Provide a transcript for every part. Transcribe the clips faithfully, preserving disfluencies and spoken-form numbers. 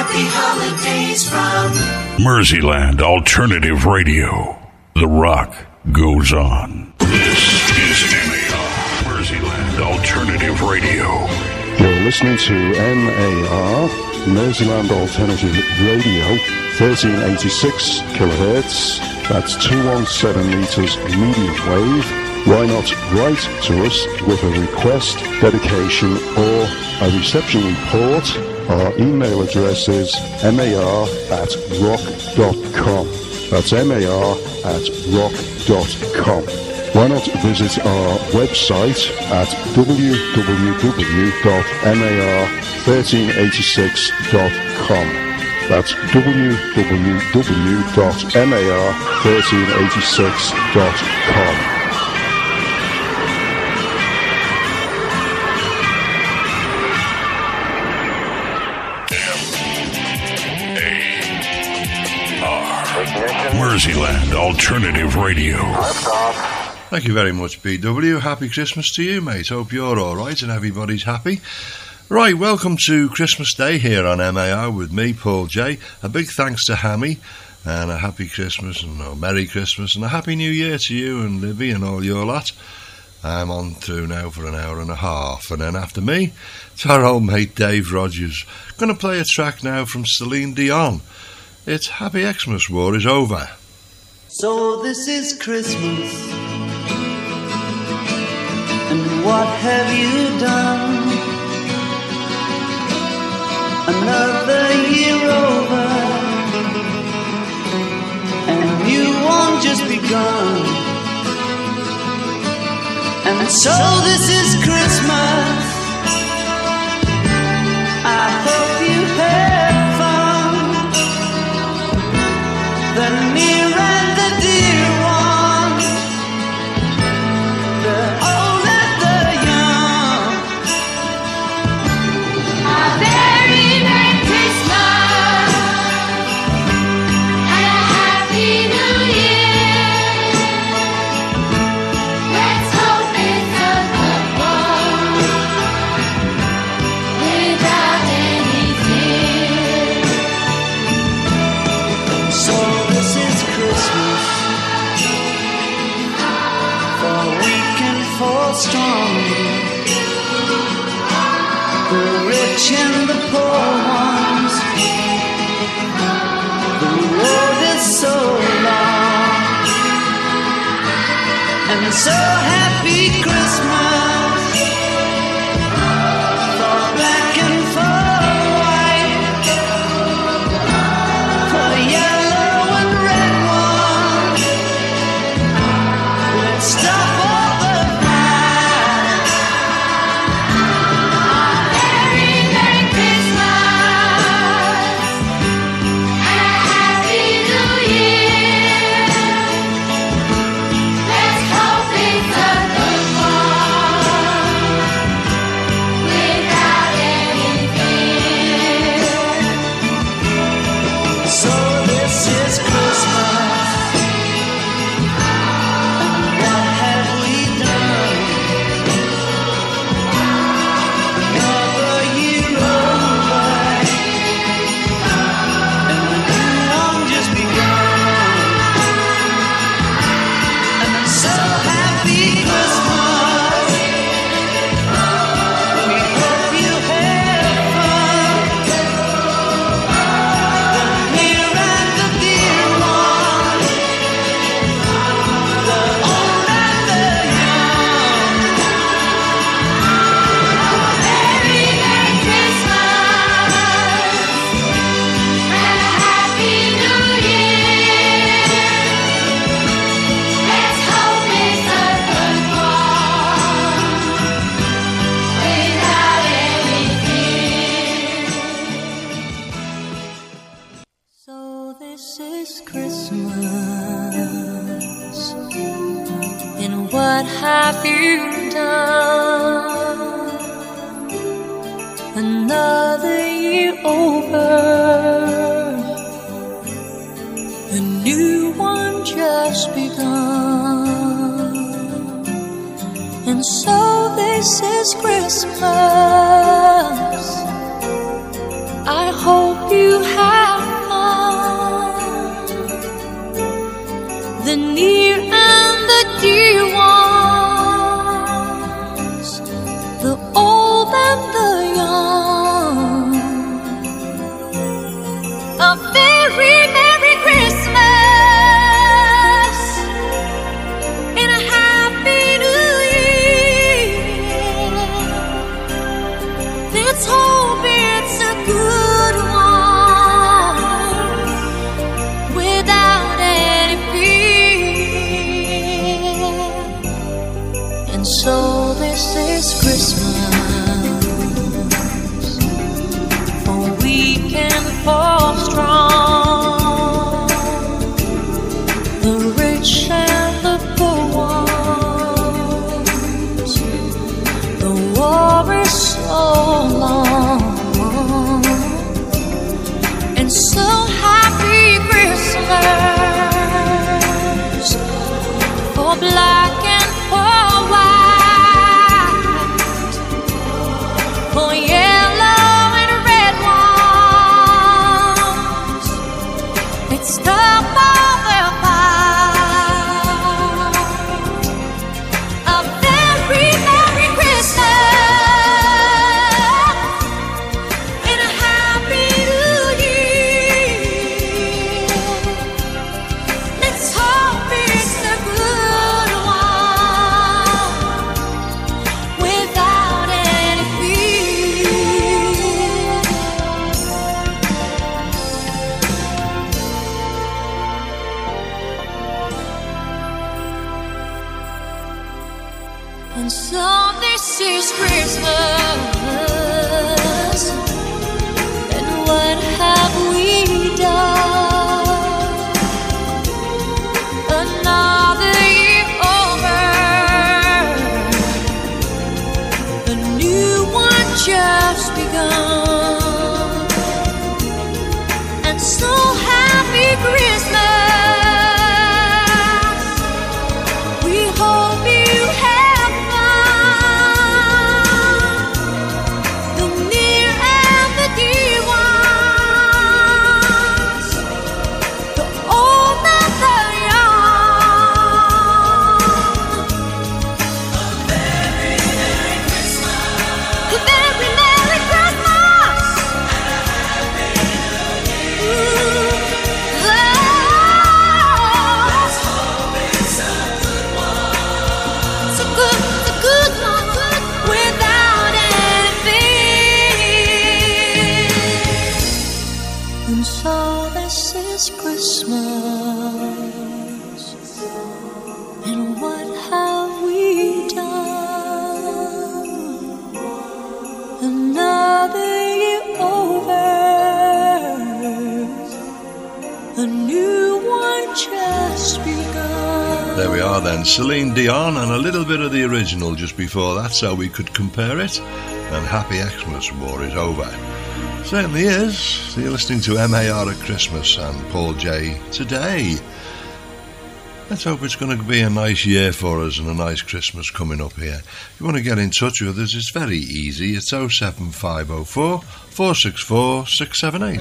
Happy holidays from Merseyland Alternative Radio. The rock goes on. This is M A R, Merseyland Alternative Radio. You're listening to M A R, Merseyland Alternative Radio, thirteen eighty-six kilohertz. That's two hundred seventeen meters medium wave. Why not write to us with a request, dedication, or a reception report? Our email address is mar at rock dot com. That's mar at rock dot com. Why not visit our website at w w w dot mar thirteen eighty-six dot com. That's w w w dot mar thirteen eighty-six dot com. Merseyland Alternative Radio. Thank you very much, B W. Happy Christmas to you, mate. Hope you're all right and everybody's happy. Right, welcome to Christmas Day here on M A R with me, Paul J. A big thanks to Hammy, and a happy Christmas and a Merry Christmas and a Happy New Year to you and Libby and all your lot. I'm on through now for an hour and a half, and then after me, it's our old mate Dave Rogers. Going to play a track now from Celine Dion. It's Happy Xmas War is Over. So this is Christmas, and what have you done? Another year over, and a new one just begun. And so this is Christmas, I hope you had fun. The near and the dear ones, the old and the young. A very Merry Christmas and a Happy New Year. Let's hope it's a good one without any fear. So this is Christmas, for weak and for strong, the rich and the poor ones. The road is so long, and so happy Christmas for black and for white, for yellow and red ones. Let's stop all the fight. Very Merry Christmas and a Happy New Year. Let's hope it's a good one without any fear. So this is Christmas, and what have we done? Another year over, and a new one just begun. And I'm so happy Christmas, we hope you had fun. The near and the dear ones, the old and the young. Very Merry Christmas and a Happy New Year. Let's hope it's a good one without any fear. So this is Christmas, and what have you done? Another year over, a new one just begun. And so this is Christmas, I hope you Let's hope it's a good one without any fear. And so this is Christmas, for weak and for strong, the rich and the poor ones. The war is so long, and so happy Christmas for black and for white, for yellow and red ones. It's time for their fight. A very Merry Christmas and a Happy New Year. Let's hope it's a good one without any fear. And so this is Christmas, and what have we done? Another year over, a new one just begun. And so happy Christmas, we hope you have fun, the near and the dear ones, the old and the young. A very Merry Christmas, a very Merry Christmas, ooh, let's hope it's a good one. It's a good, it's a good one without any fear. And so this is Christmas, and what have we done? Another year over, a new one just begun. There we are then, Celine Dion, and a little bit of the original just before that, so we could compare it. And Happy Xmas, war is over. Certainly is. So you're listening to M A R at Christmas and Paul J today. Let's hope it's going to be a nice year for us and a nice Christmas coming up here. If you want to get in touch with us, it's very easy. It's oh seven five oh four, four six four, six seven eight.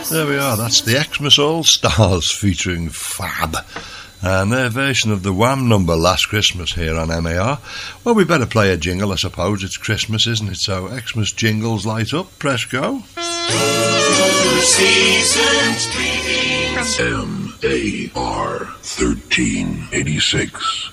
There we are, that's the Xmas All Stars featuring Fab. And their version of the Wham number Last Christmas here on M A R. Well, we better play a jingle, I suppose. It's Christmas, isn't it? So, Xmas jingles, light up, press go. Two seasons greetings. M A R thirteen eighty-six.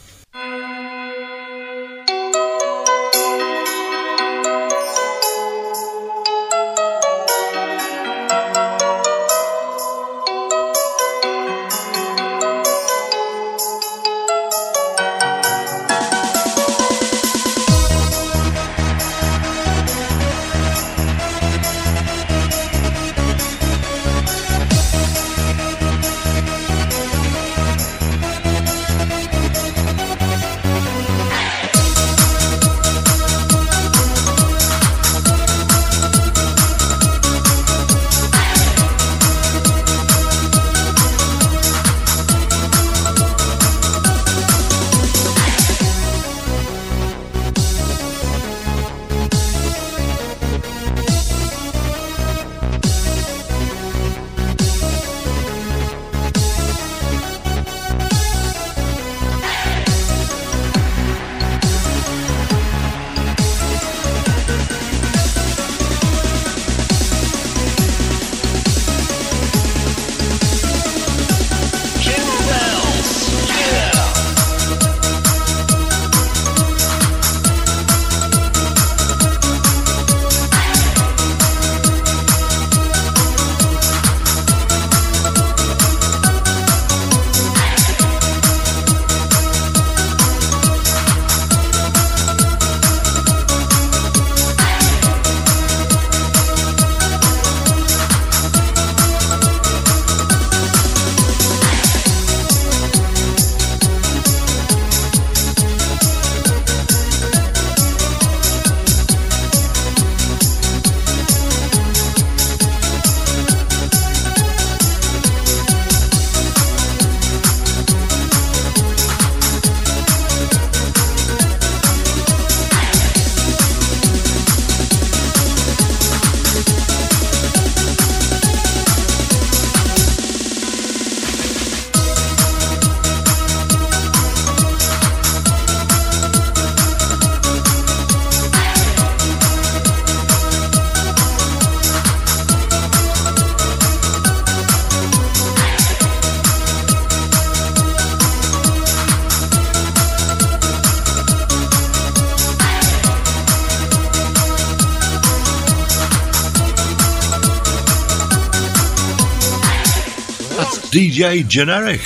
D J Generic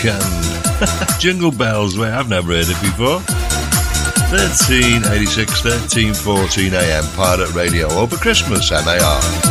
and Jingle Bells, where I've never heard it before. thirteen eighty-six, thirteen fourteen a m, Pirate Radio over Christmas, M A R.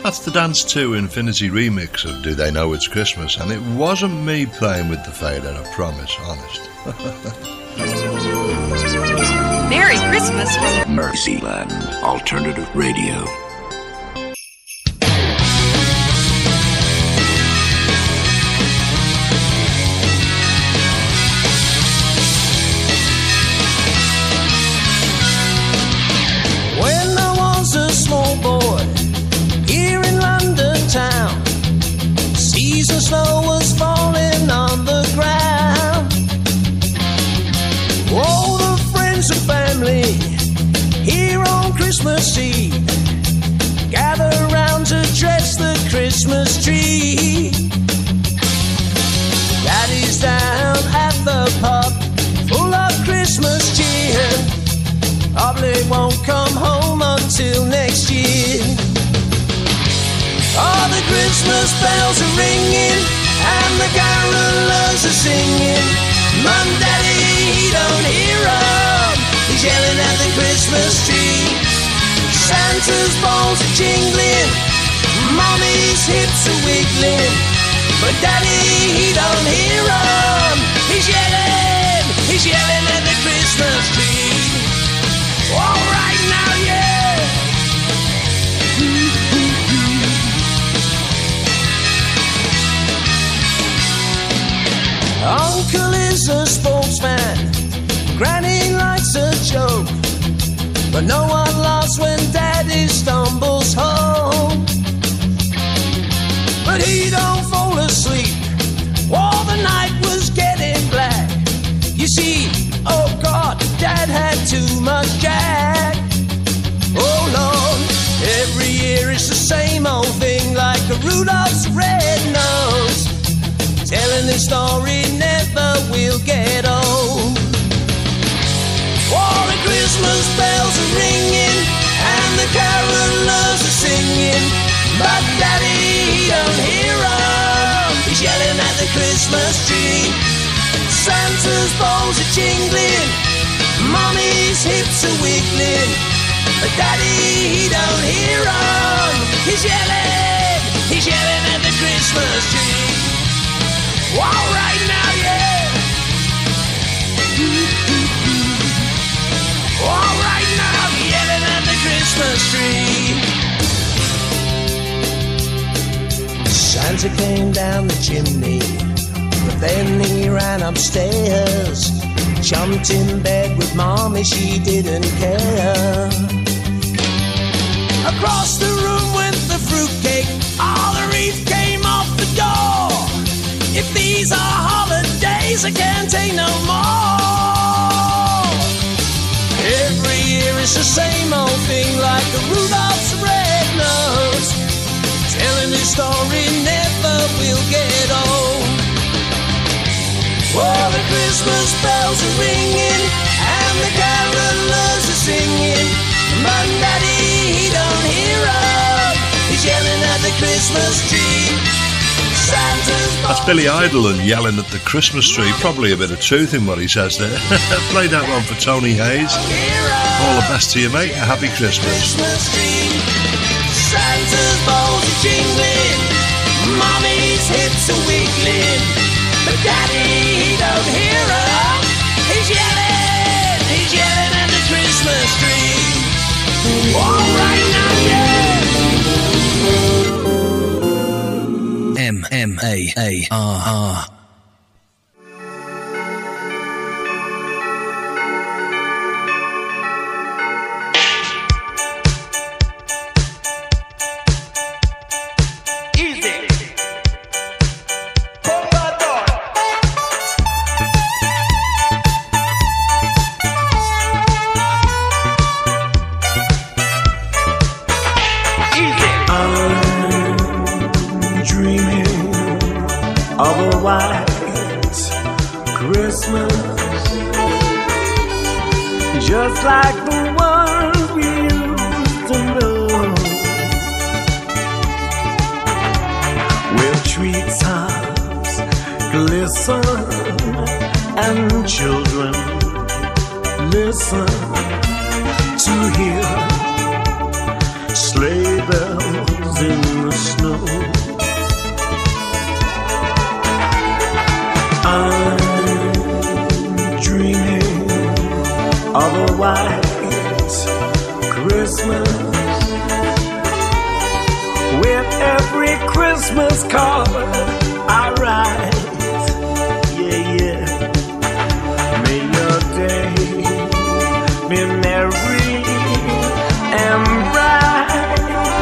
That's the Dance two Infinity remix of Do They Know It's Christmas, and it wasn't me playing with the fader, I promise, honest. Merry Christmas from Mercyland Alternative Radio. When I was a small boy here in London town, season snow was falling on the ground. All the friends and family here on Christmas Eve gather round to dress the Christmas tree. Daddy's down at the pub, full of Christmas cheer. Probably won't come home until next year. All the Christmas bells are ringing and the carolers are singing. Mum, Daddy, he don't hear 'em. He's yelling at the Christmas tree. Santa's balls are jingling, Mommy's hips are wiggling, but Daddy, he don't hear 'em. He's yelling, he's yelling at the Christmas tree. All right now, yeah. Uncle is a sports fan, Granny likes a joke, but no one laughs when Daddy stumbles home. But he don't fall asleep while the night was getting black. You see, oh God, Dad had too much Jack. Oh Lord, every year it's the same old thing, like a Rudolph's red nose. Telling this story never will get old. All the Christmas bells are ringing and the carolers are singing, but Daddy, he don't hear 'em. He's yelling at the Christmas tree. Santa's balls are jingling, Mommy's hips are wiggling, but Daddy, he don't hear 'em. He's yelling, he's yelling at the Christmas tree. All right now, yeah. All right now, yelling at the Christmas tree. Santa came down the chimney, but then he ran upstairs, jumped in bed with Mommy, she didn't care. Across the room went the fruitcake, all the wreath came off the door. If these are holidays, I can't take no more. Every year it's the same old thing, like a Rudolph's red nose. Telling this story never will get old. Oh, the Christmas bells are ringing and the carolers are singing, but Daddy, he don't hear 'em. He's yelling at the Christmas tree. That's Billy Idol and yelling at the Christmas tree. Probably a bit of truth in what he says there. Play that one for Tony Hayes. All the best to you, mate. A happy Christmas. Santa's balls are jingling, Mommy's hips are wiggling, but Daddy, he don't hear 'em. He's yelling, he's yelling at the Christmas tree. All right now, yeah. M M A A R R. Of a white Christmas, just like the ones we used to know, where treetops glisten and children listen to hear sleigh bells in I'm dreaming of a white Christmas. With every Christmas card I write, yeah, yeah. May your day be merry and bright,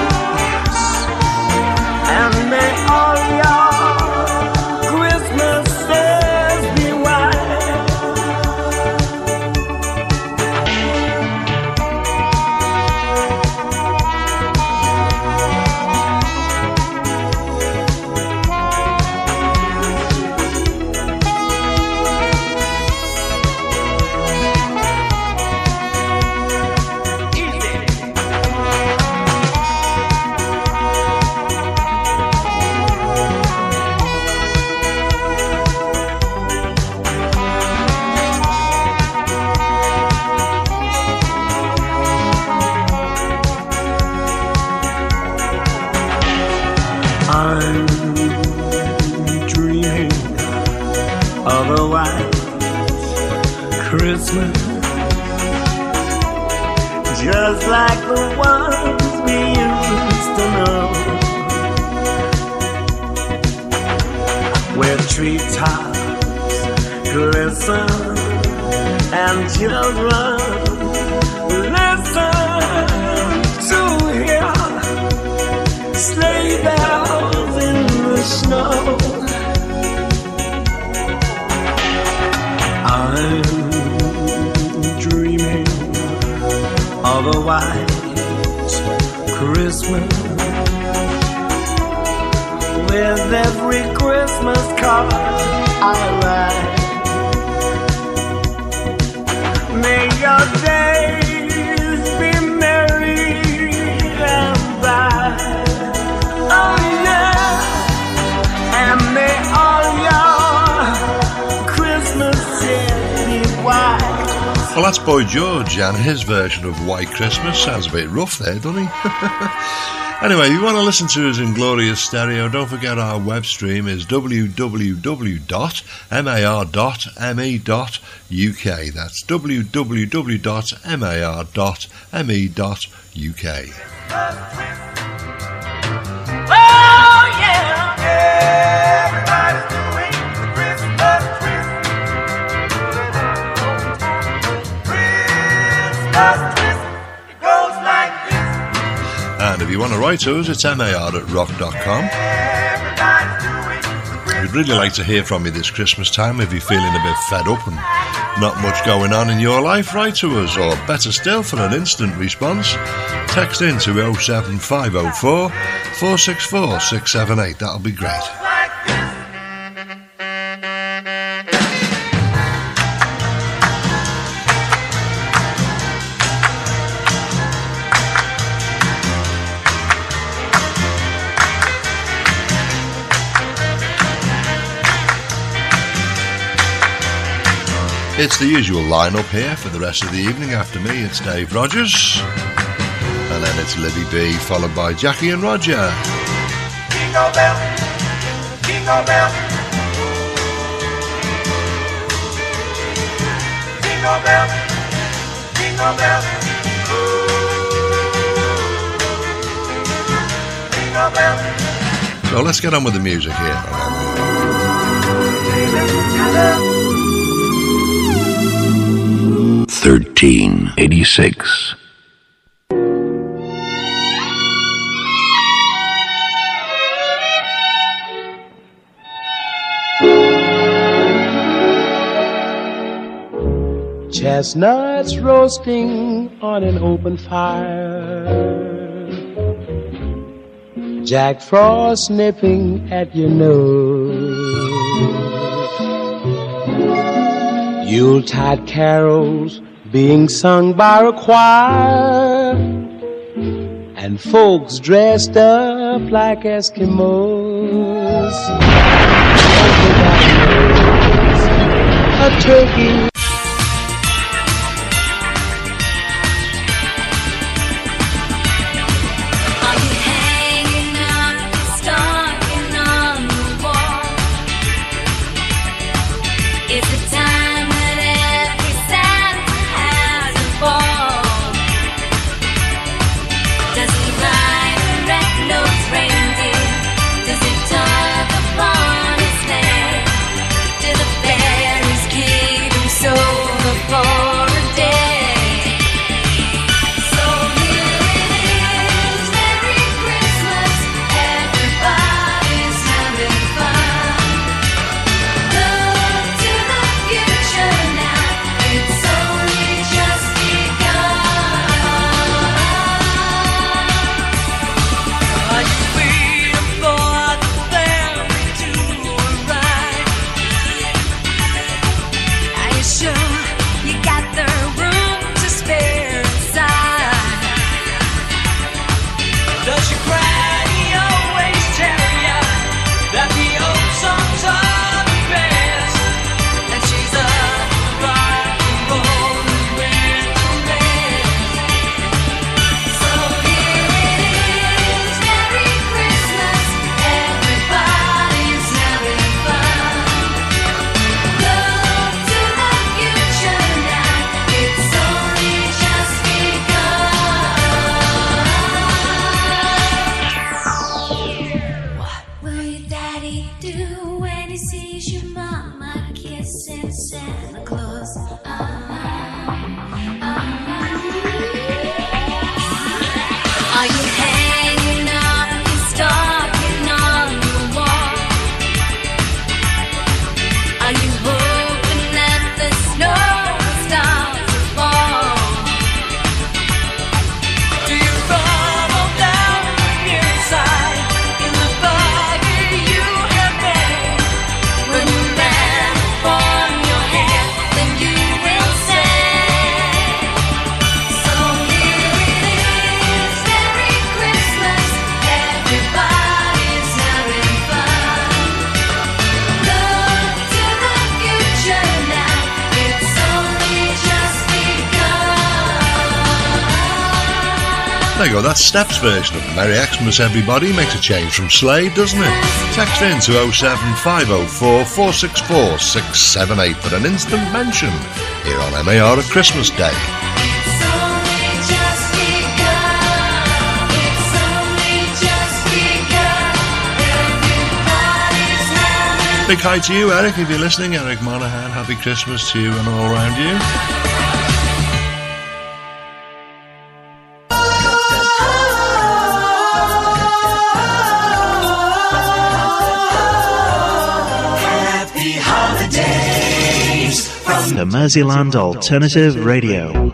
and may all your Christmases be white. I'm dreaming of a white Christmas, just like the ones we used to know, where treetops glisten and children listen to hear sleigh bells in the snow. I'm dreaming of a white Christmas, with every Christmas card I write. May your days be merry and bright. Oh yeah, and may all your Christmases be white. Well, that's Boy George, and his version of White Christmas sounds a bit rough there, doesn't he? Anyway, if you want to listen to us in glorious stereo, don't forget our web stream is w w w dot mar dot me dot u k. That's w w w dot mar dot me dot u k. Oh yeah, everybody's doing the Christmas twist. Christmas twist, it goes like this. And if you want to write to us, it's mar at rock dot com. Everybody's doing the We'd really like to hear from you this Christmas time if you're feeling a bit fed up and not much going on in your life. Write to us, or better still, for an instant response, text in to oh seven five oh four, four six four, six seven eight. That'll be great. It's the usual lineup here for the rest of the evening. After me, it's Dave Rogers, and then it's Libby B, followed by Jackie and Roger. Jingle bell, jingle bell, jingle bell, jingle bell, jingle bell. So let's get on with the music here. thirteen eighty-six. Chestnuts roasting on an open fire, Jack Frost nipping at your nose, Yuletide carols being sung by a choir, and folks dressed up like Eskimos. A turkey. Are you hanging out at the There you go, that's Steps' version of the Merry Xmas Everybody. Makes a change from Slade, doesn't it? Text in to oh seven five oh four, four six four, six seven eight for an instant mention here on M A R at Christmas Day. Big hi to you, Eric, if you're listening. Eric Monaghan, happy Christmas to you and all around you. Happy holidays from the Merseyland Alternative Radio.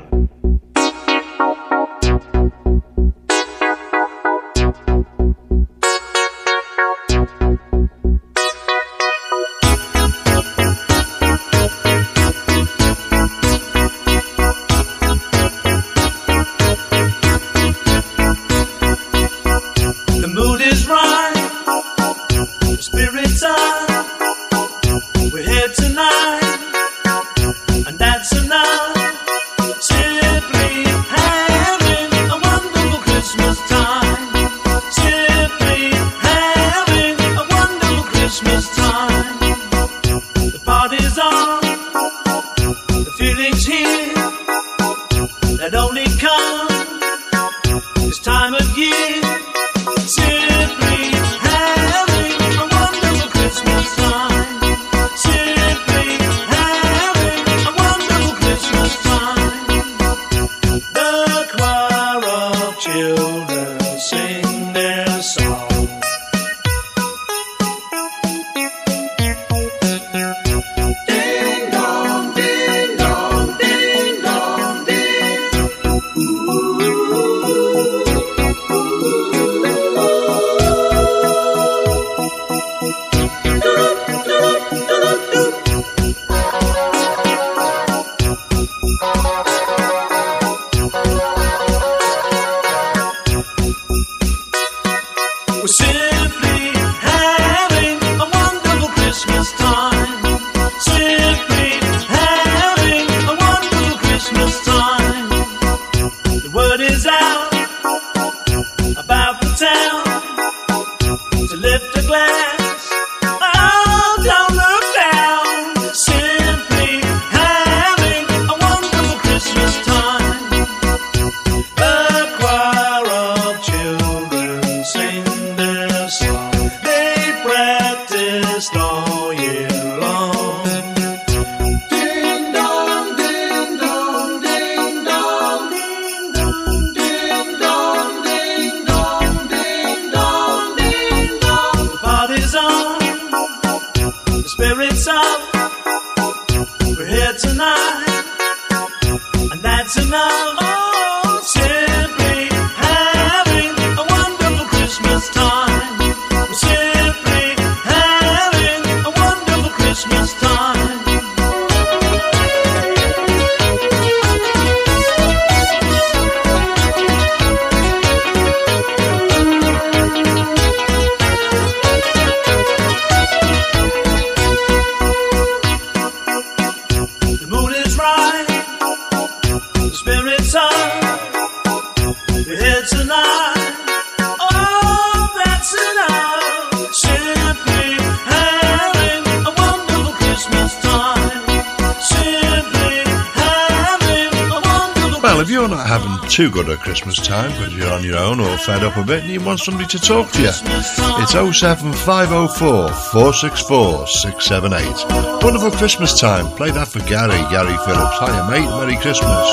Too good at Christmas time because you're on your own or fed up a bit and you want somebody to talk to you. It's oh seven five oh four, four six four, six seven eight. Wonderful Christmas time. Play that for Gary, Gary Phillips. Hiya mate, Merry Christmas.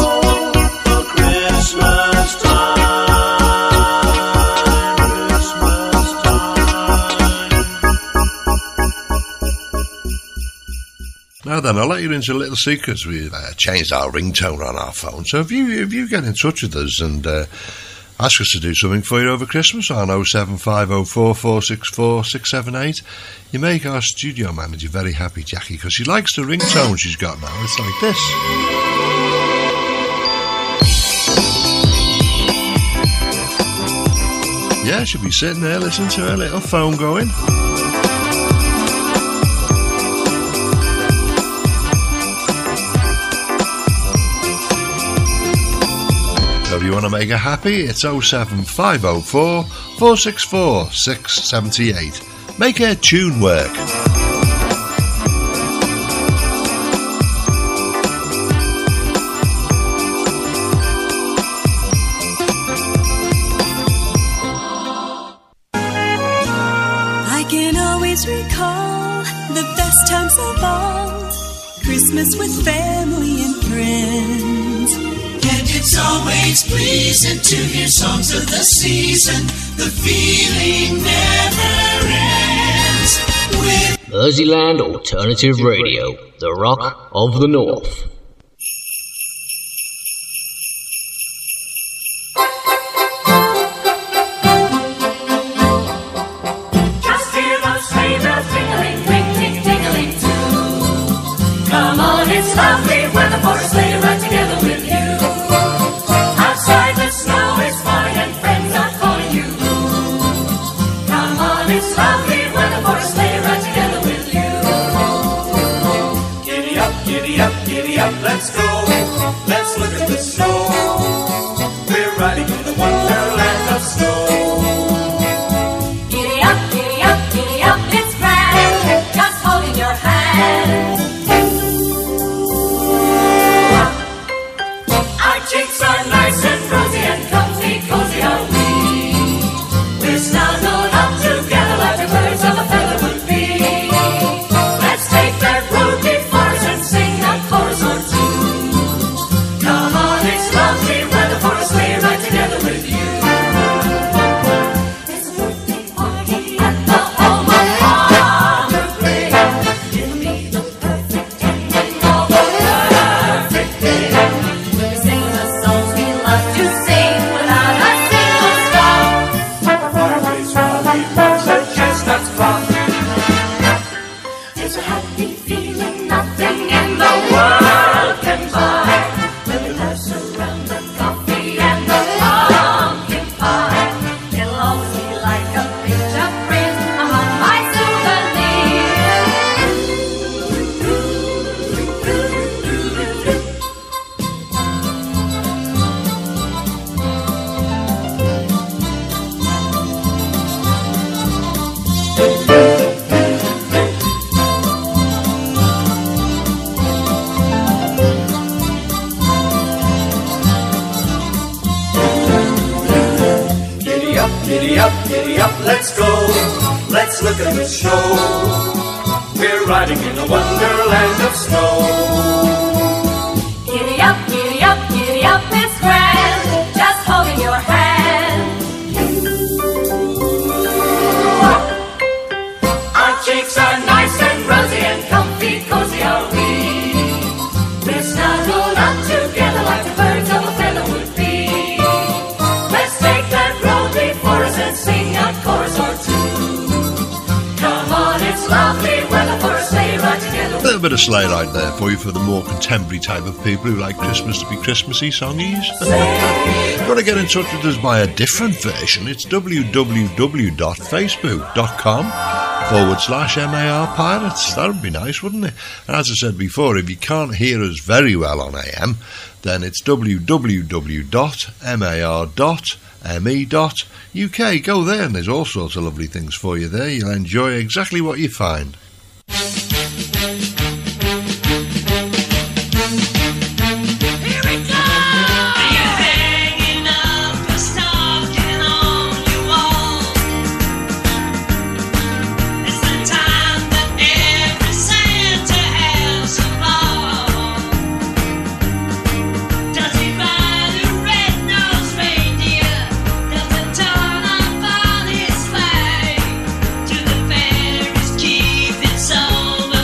Christmas time, Christmas time. Now then, I'll let you into little secrets. We've uh, changed our ringtone on our phone. So if you if you get in touch with us and uh, ask us to do something for you over Christmas on oh seven five oh four, four six four, six seven eight, you make our studio manager very happy, Jackie, because she likes the ringtone she's got now. It's like this. Yeah, she'll be sitting there listening to her little phone going. If you want to make her happy, it's oh seven five oh four, four six four, six seven eight. Make her tune work. I can always recall the best times of all, Christmas with family and friends. And it's always pleasing to hear songs of the season. The feeling never ends. With Merseyland Alternative Radio, the rock of the North. Just hear those sleigh bells jingling, ring, ting, tingling too. Come on, it's lovely weather for a sleigh ride together with you. Outside the snow is fine and friends are calling you. Come on, it's lovely weather for a sleigh ride together with you. Giddy up, giddy up, giddy up, let's go. Let's look at the snow. We're riding in the wonderland of snow. Giddy up, giddy up, giddy up, it's grand, just holding your hand. Our cheeks are nice and rosy and comfy, cozy are we. We're snuggled up together like the birds of a feather would be. Let's take that road before us and sing a chorus or two. Come on, it's lovely weather for a sleigh ride together with you. It's a birthday party at the home of Farmer Gray. It'll be the perfect ending of a perfect day. We'll be singing the songs we love to sing without a single stop. Fireplace rally, birds and chestnuts pop. It's a happy feeling nothing in the world can buy. When we pass around the coffee and the pumpkin pie, it'll always be like a picture print among my souvenirs. Giddy up, giddy up, giddy up, let's go. Let's look at the show. We're riding in a wonderland of snow. Giddy up, giddy up, giddy up, it's grand, just holding your hand. Our cheeks are nice and rosy and comfy, cozy are we. We're snuggled up together like the birds of a feather would be. Let's take that road before us and sing a chorus or two. Come on, it's lovely weather for a sleigh ride together. A little bit of sleigh ride there for you for the more contemporary type of people who like Christmas to be Christmassy songies. If you want to get in touch with us by a different version, it's www.facebook.com forward slash MAR Pirates. That would be nice, wouldn't it? And as I said before, if you can't hear us very well on A M, then it's w w w dot mar dot me dot u k. Go there and there's all sorts of lovely things for you there. You'll enjoy exactly what you find. keep it so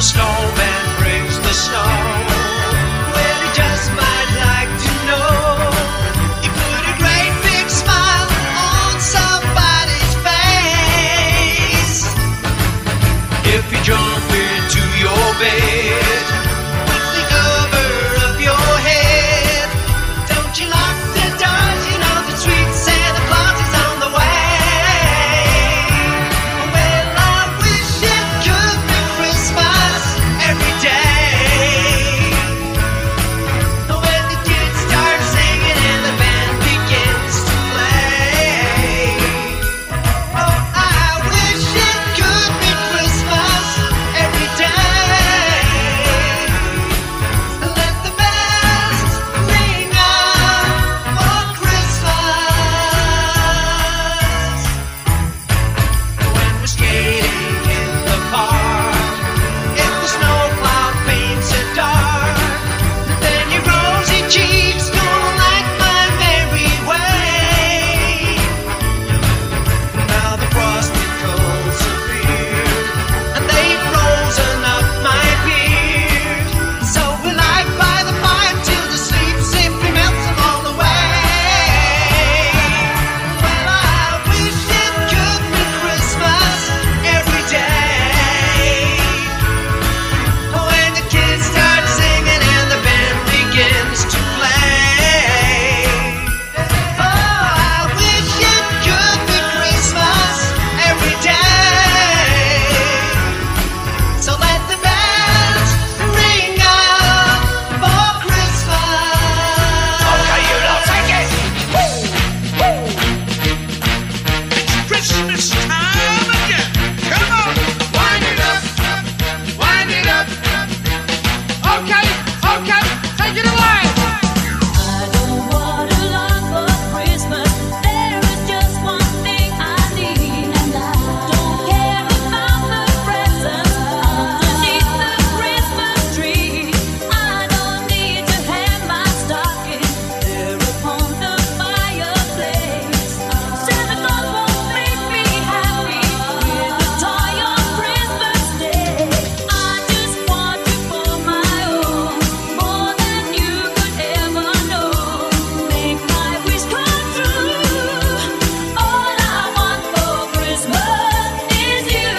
snowman brings the snow. Well, he just might like to know. You put a great big smile on somebody's face. If you jump into your bed with the cover of your head, don't you lock the doors, you know the sweet Santa Claus is on the way. Well, I wish it could be Christmas every day. When the kids start singing and the band begins to play. Oh, I wish it could be Christmas every day. Let the bells ring out for Christmas. When we're skating in the park, if the snowplow paints it dark, then your rosy cheeks gonna light my merry way. Now the frosty coals appeared, and they've frozen up my beard. So we lie by the fire till the sleep simply melts along the way. Well, I wish it could be Christmas every day. When the kids start singing and the band begins to play. Oh, I wish it could be Christmas every day. So let the bells ring out for Christmas. Okay, you don't take it. It's Christmas time again. Come on, wind it up, wind it up. Okay, okay, take it away. I don't want a lot for Christmas. There is just one thing I need, and I don't care about the presents underneath the Christmas tree. I don't need to hang my stocking there upon the fireplace. Santa Claus won't make me happy with a toy on Christmas Day. I just want you for my own, more than you could ever know. Make my wish come true. All I want for Christmas is you.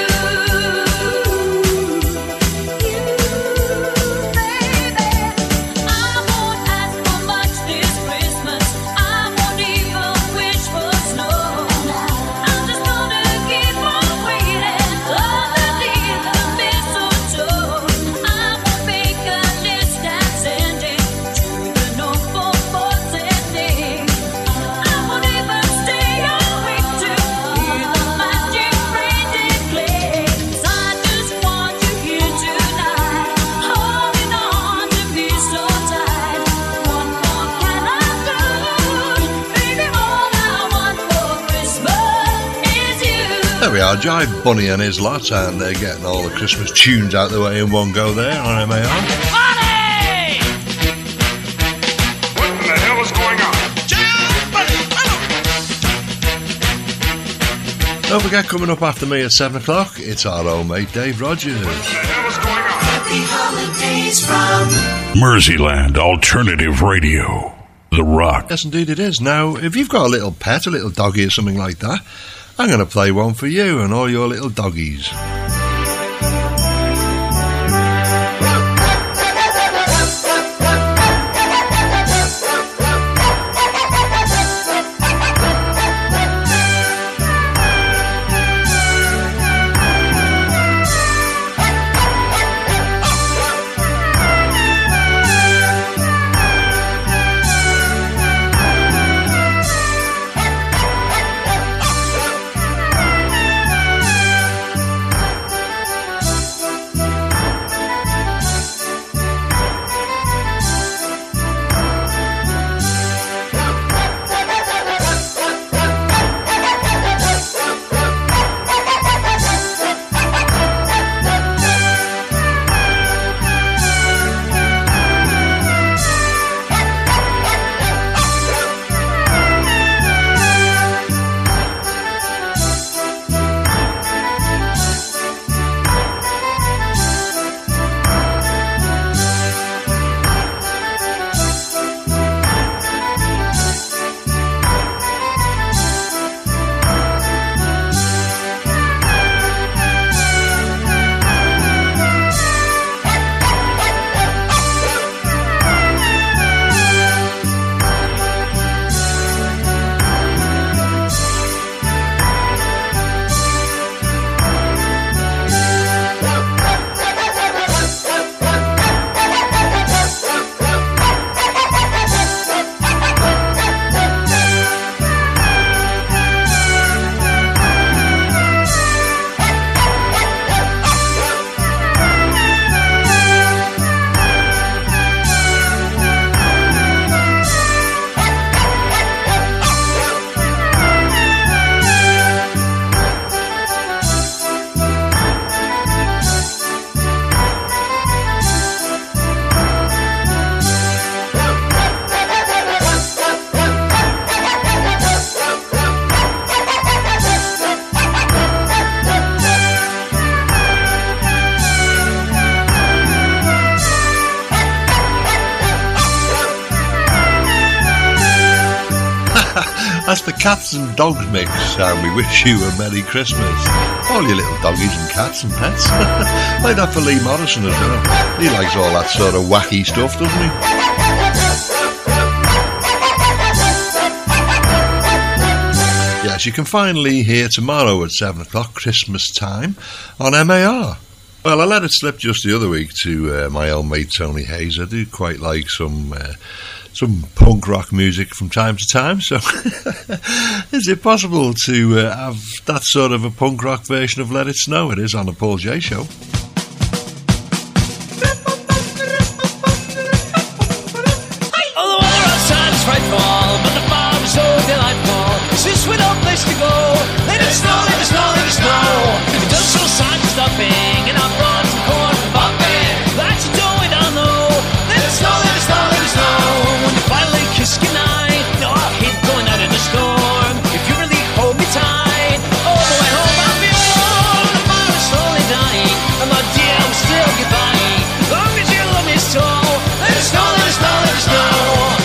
You, baby. I won't ask for much this Christmas. I won't even wish for snow. I'm just gonna keep on waiting underneath the mistletoe. I won't make a list and send it to the North Pole for sending. I won't even stay awake to hear the magic reindeer play. 'Cause I just want you here tonight, holding on to me so tight. What more can I do? Baby, all I want for Christmas is you. There we are, Jive Bunny and his lot, and they're getting all the Christmas tunes out the way in one go there on M A R. What the hell is going on? Don't forget, coming up after me at seven o'clock, it's our old mate Dave Rogers. Happy holidays from Merseyland Alternative Radio. The Rock. Yes, indeed it is. Now, if you've got a little pet, a little doggy or something like that, I'm going to play one for you and all your little doggies. That's the Cats and Dogs mix, and we wish you a Merry Christmas. All you little doggies and cats and pets. Like that for Lee Morrison as well. He likes all that sort of wacky stuff, doesn't he? Yes, you can find Lee here tomorrow at seven o'clock, Christmas time, on M A R. Well, I let it slip just the other week to uh, my old mate Tony Hayes. I do quite like some uh, some punk rock music from time to time, so is it possible to uh, have that sort of a punk rock version of Let It Snow? It is on the Paul J Show. Oh, the weather outside is frightful, but the farm is so delightful. Since we no place to go, let it snow, let it snow, let it snow. It does show signs of stopping, and I brought some corn from Bombay. That you do it, I know. Let it snow, let it snow, let it snow. When you finally kiss goodnight, no, I hate going out in the storm. If you really hold me tight, all the way home I'll be warm. The fire is slowly dying, and my dear, I'm still goodbye. Long as you love me so, let it snow, let it snow, let it snow.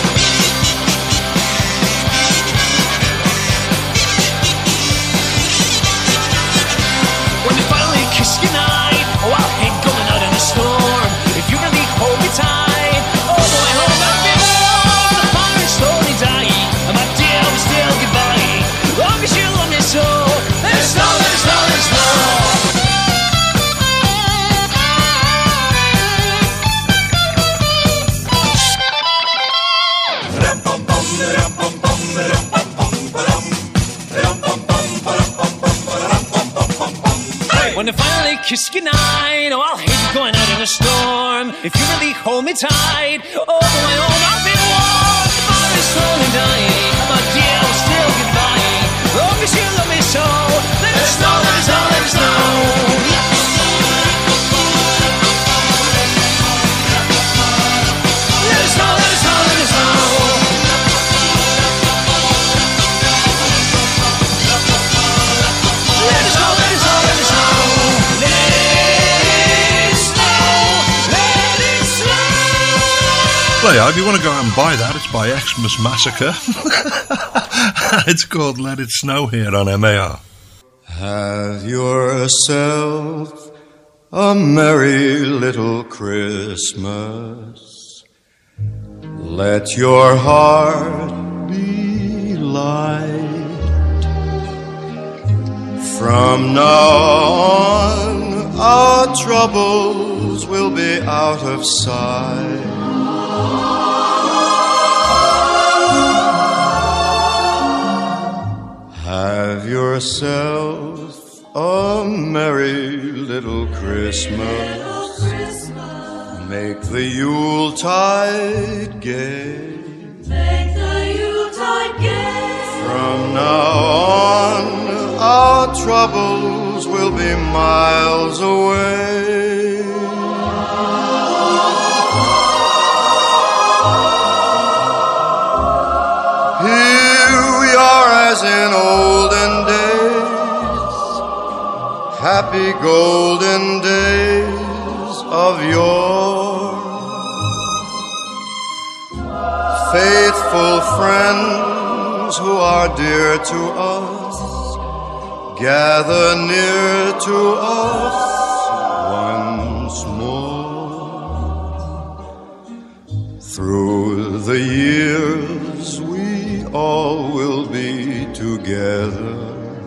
Goodnight. Oh, I hate going out in the storm. If you really hold me tight, all the way home I'll be warm. The fire is slowly dying, and my dear, I'm still goodbye. Long as you love me so, let it snow, let it snow, let it snow. When I finally kiss goodnight, oh, I'll hate going out in a storm. If you really hold me tight, all the way home I'll be warm. The fire is slowly dying, and my dear, I'm still goodbye. Long as you love me so, let it snow, let it snow, let it snow. Let it snow, let it snow, let it snow. Let it snow, let it snow, let it snow. Well, if you want to go out and buy that, it's by Xmas Massacre. It's called Let It Snow here on M A R. Have yourself a merry little Christmas. Let your heart be light. From now on, our troubles will be out of sight. Have yourself a merry little Christmas. Make the Yuletide gay. Make the Yuletide gay. From now on, our troubles will be miles away. Here we are as in olden days, happy golden days of yore. Faithful friends who are dear to us, gather near to us once more. Through the years we all will be together,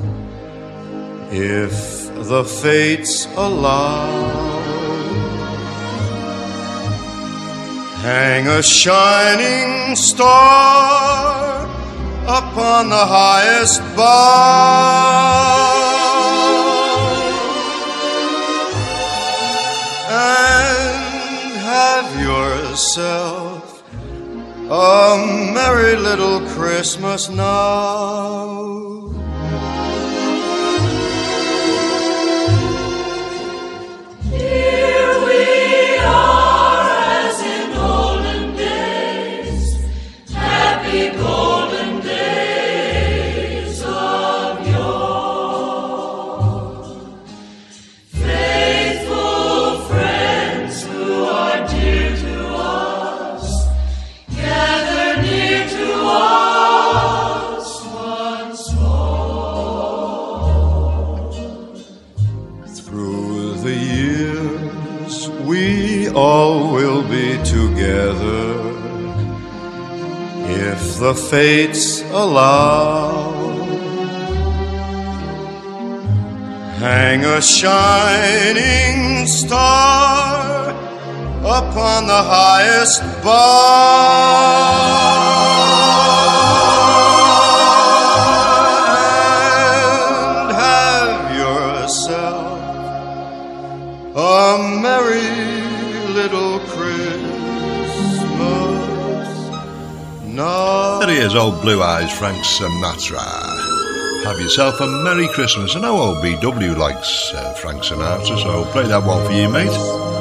if the fates allow. Hang a shining star upon the highest bough, and have yourself a merry little Christmas now. Here we are as in olden days, happy golden days of yore. Faithful friends who are dear to us, gather near to us years we all will be together, if the fates allow. Hang a shining star upon the highest bar, and have yourself a merry little Christmas night. There he is, old Blue Eyes Frank Sinatra. Have yourself a Merry Christmas. I know old B W likes uh, Frank Sinatra, so I'll play that one for you, mate.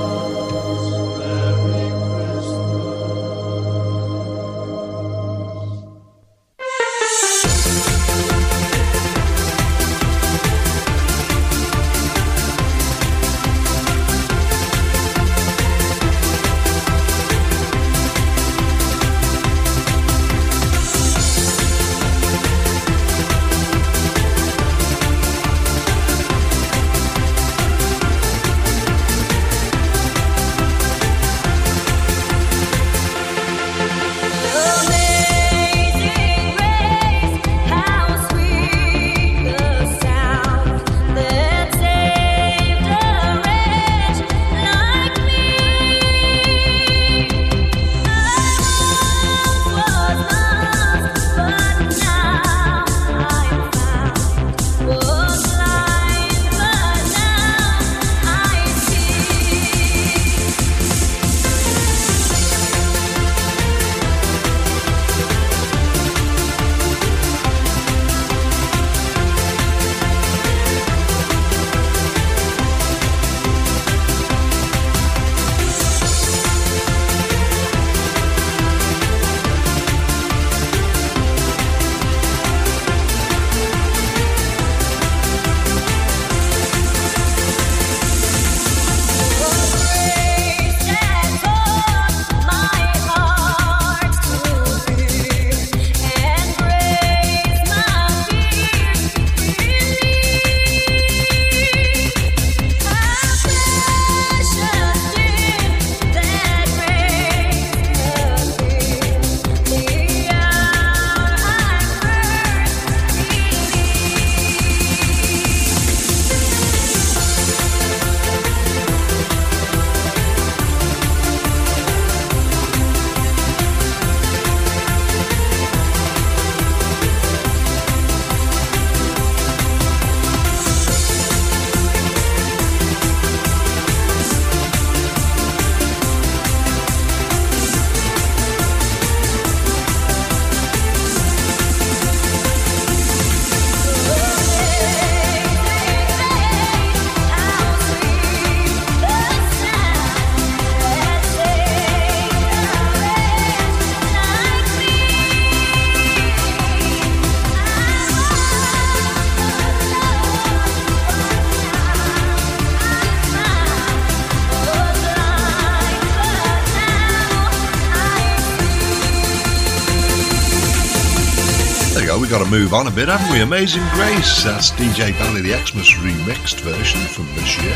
We've got to move on a bit, haven't we? Amazing Grace, that's D J Bally the Xmas remixed version from this year.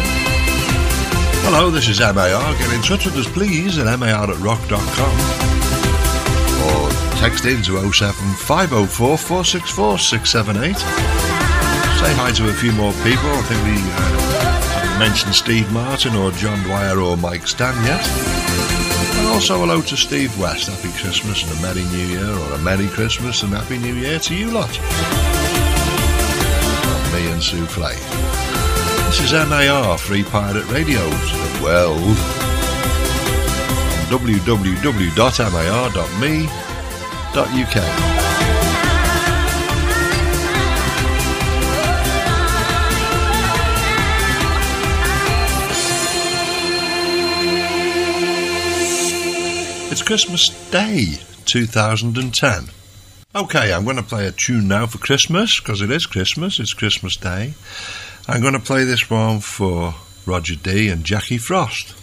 Hello, this is M A R. Get in touch with us, please, at M A R at rock dot com. Or text in to oh seven five oh four, four six four, six seven eight. Say hi to a few more people. I think we uh, haven't mentioned Steve Martin or John Dwyer or Mike Stan yet. And also hello to Steve West. Happy Christmas and a Merry New Year, or a Merry Christmas and Happy New Year to you lot. From me and Souffle. This is M A R, Free Pirate Radio to the world. w w w dot m a r dot m e dot u k. It's Christmas Day two thousand ten. Okay, I'm going to play a tune now for Christmas, because it is Christmas, it's Christmas Day. I'm going to play this one for Roger D and Jackie Frost.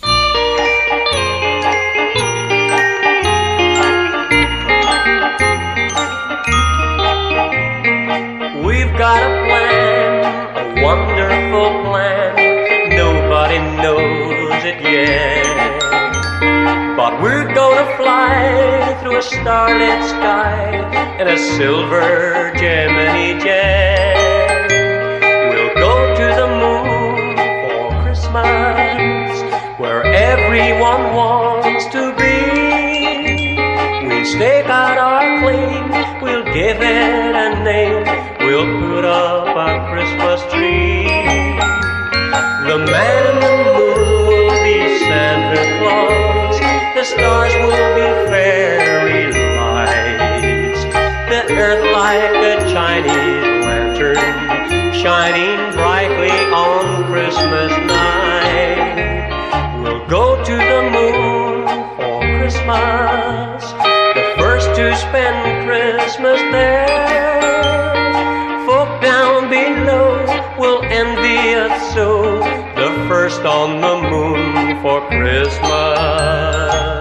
We've got a plan, a wonderful plan. Nobody knows it yet. But we're gonna fly through a starlit sky in a silver Gemini jet. We'll go to the moon for Christmas, where everyone wants to be. We stake out our claim, we'll give it a name, we'll put up our Christmas tree. The man in the moon will be Santa Claus, the stars will be fairy lights, the earth like a Chinese lantern, shining brightly on Christmas night. We'll go to the moon for Christmas, the first to spend Christmas there. Folk down below will envy us so, the first on the moon for Christmas.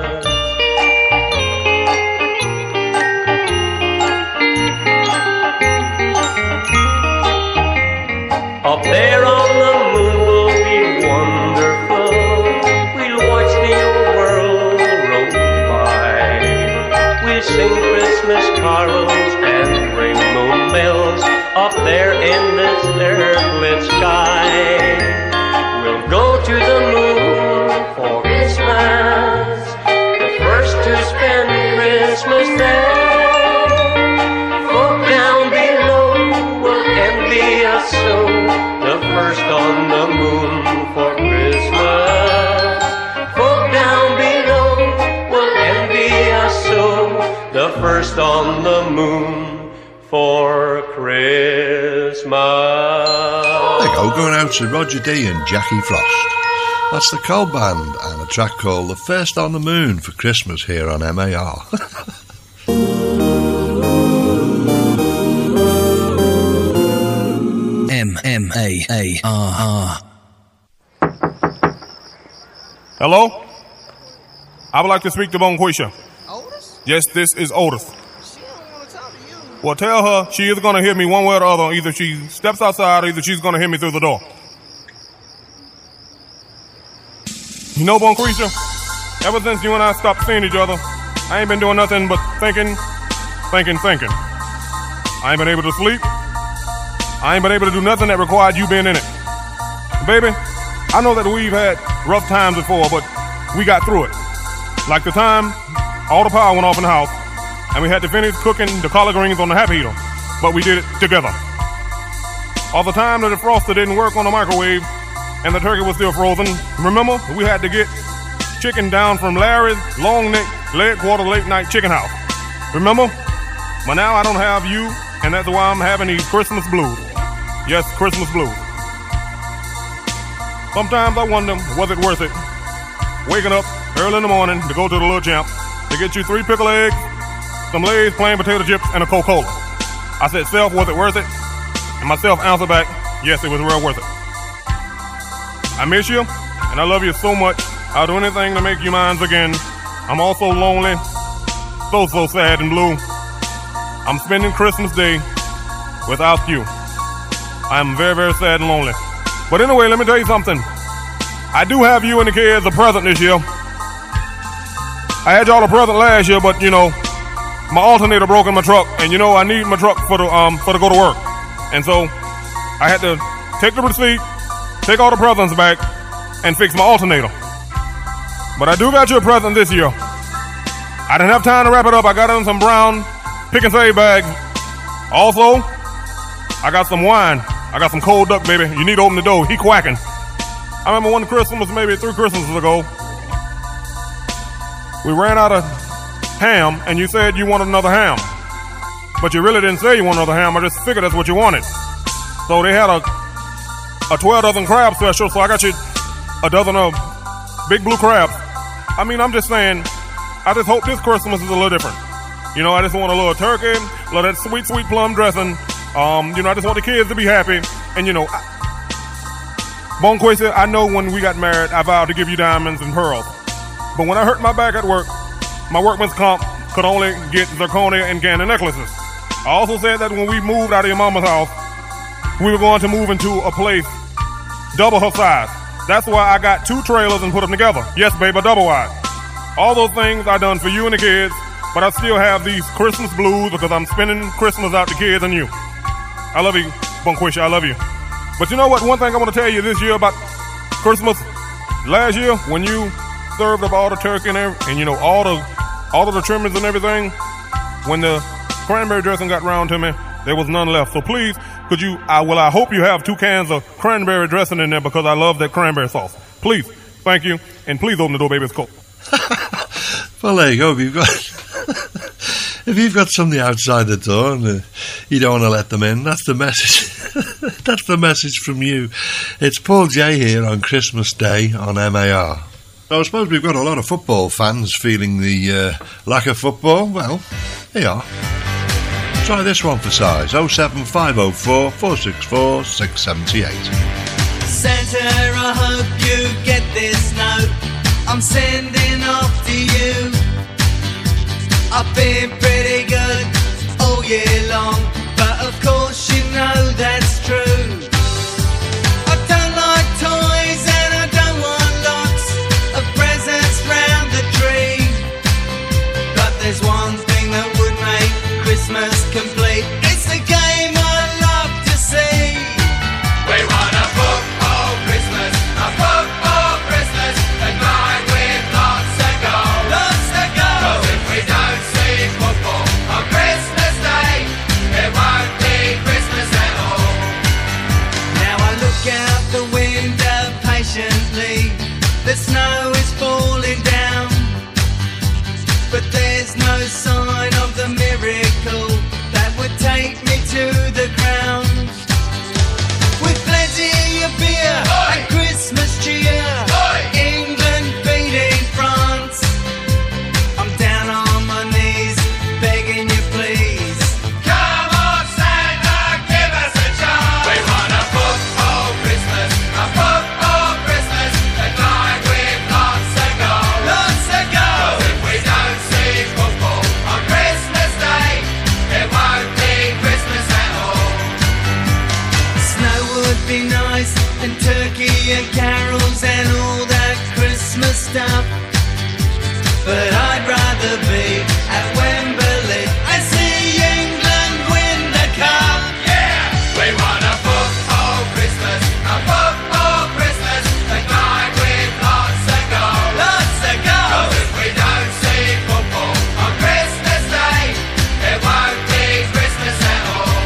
Up there on the moon will be wonderful, we'll watch the old world roll by. We'll sing Christmas carols and ring moon bells up there in this earthlit sky. We'll go to the moon for Christmas, the first to spend Christmas there. Folk down below will envy us so, the first on the moon for Christmas. Folk down below will envy us so, the first on the moon for Christmas. There you go, going out to Roger D and Jackie Frost. That's the Cold Band and a track called The First on the Moon for Christmas here on M A R. M M A A R R. Hello? I would like to speak to Bonquisha. Otis? Yes, this is Otis. She don't want to talk to you. Well, tell her she is going to hear me one way or the other. Either she steps outside or either she's going to hear me through the door. You know, Bonquisha, ever since you and I stopped seeing each other, I ain't been doing nothing but thinking, thinking, thinking. I ain't been able to sleep. I ain't been able to do nothing that required you being in it. Baby, I know that we've had rough times before, but we got through it. Like the time all the power went off in the house, and we had to finish cooking the collard greens on the happy heater, but we did it together. Or the time that the froster didn't work on the microwave, and the turkey was still frozen. Remember, we had to get chicken down from Larry's long neck leg quarter late night chicken house. Remember? But now I don't have you, and that's why I'm having these Christmas blues. Yes, Christmas blues. Sometimes I wonder, was it worth it? Waking up early in the morning to go to the Little Champ to get you three pickle eggs, some Lay's plain potato chips, and a Coca-Cola. I said, self, was it worth it? And myself answered back, yes, it was real worth it. I miss you, and I love you so much. I'll do anything to make you mine again. I'm also lonely, so, so sad and blue. I'm spending Christmas Day without you. I am very, very sad and lonely. But anyway, let me tell you something. I do have you and the kids a present this year. I had y'all a present last year, but, you know, my alternator broke in my truck, and, you know, I need my truck for the, um, for to go to work. And so I had to take the receipt, take all the presents back, and fix my alternator. But I do got you a present this year. I didn't have time to wrap it up. I got it in some brown pick and save bags. Also, I got some wine. I got some cold duck, baby. You need to open the door. He quacking. I remember one Christmas, maybe three Christmases ago, we ran out of ham, and you said you wanted another ham. But you really didn't say you wanted another ham. I just figured that's what you wanted. So they had a a twelve dozen crab special, so I got you a dozen of big blue crabs. I mean, I'm just saying, I just hope this Christmas is a little different. You know, I just want a little turkey, a little that sweet, sweet plum dressing. Um, you know, I just want the kids to be happy. And, you know, Bonquisha, I know when we got married, I vowed to give you diamonds and pearls. But when I hurt my back at work, my workman's comp could only get zirconia and Gannon necklaces. I also said that when we moved out of your mama's house, we were going to move into a place double her size. That's why I got two trailers and put them together. Yes, baby, double wide. All those things I done for you and the kids, but I still have these Christmas blues because I'm spending Christmas out the kids and you. I love you, Bunquisha, I love you. But you know what? One thing I want to tell you this year about Christmas, last year when you served up all the turkey and, every, and you know all the all of the trimmings and everything, when the cranberry dressing got round to me, there was none left. So please, could you, I, well, I hope you have two cans of cranberry dressing in there because I love that cranberry sauce. Please, thank you, and please open the door, baby, it's cold. Well, there you go. If you've got, if you've got somebody outside the door and uh, you don't want to let them in, that's the message. That's the message from you. It's Paul J here on Christmas Day on M A R. So I suppose we've got a lot of football fans feeling the uh, lack of football. Well, here you are. Try this one for size. oh seven five oh four, four six four, six seven eight. Santa, I hope you get this note I'm sending off to you. I've been pretty good all year long, but of course you know that's true. I don't like toys and I don't want lots of presents round the tree, but there's one thing that would make Christmas complete. It's the game I love to see. We want a football Christmas, a football Christmas, a night with lots of goals. Lots of goals. 'Cause if we don't see football on Christmas Day, it won't be Christmas at all. Now I look out the window patiently. The snow is falling down, but there's no sign of the miracle that would take me to the ground. With plenty of beer Oi! and Christmas cheer, Oi! England beating France, I'm down on my knees begging you please. Come on Santa, give us a chance. We want a football Christmas, a football Christmas, a night with lots of goals. Lots of 'Cause goals. if we don't see football on Christmas Day, it won't be Christmas at all. Snow would be nice, and turkey and carols and all that Christmas stuff, but I'd rather be at Wembley and see England win the cup. Yeah, we want a football Christmas, a football Christmas, a night with lots of goals. Lots of 'Cause goals. if we don't see football on Christmas Day, it won't be Christmas at all.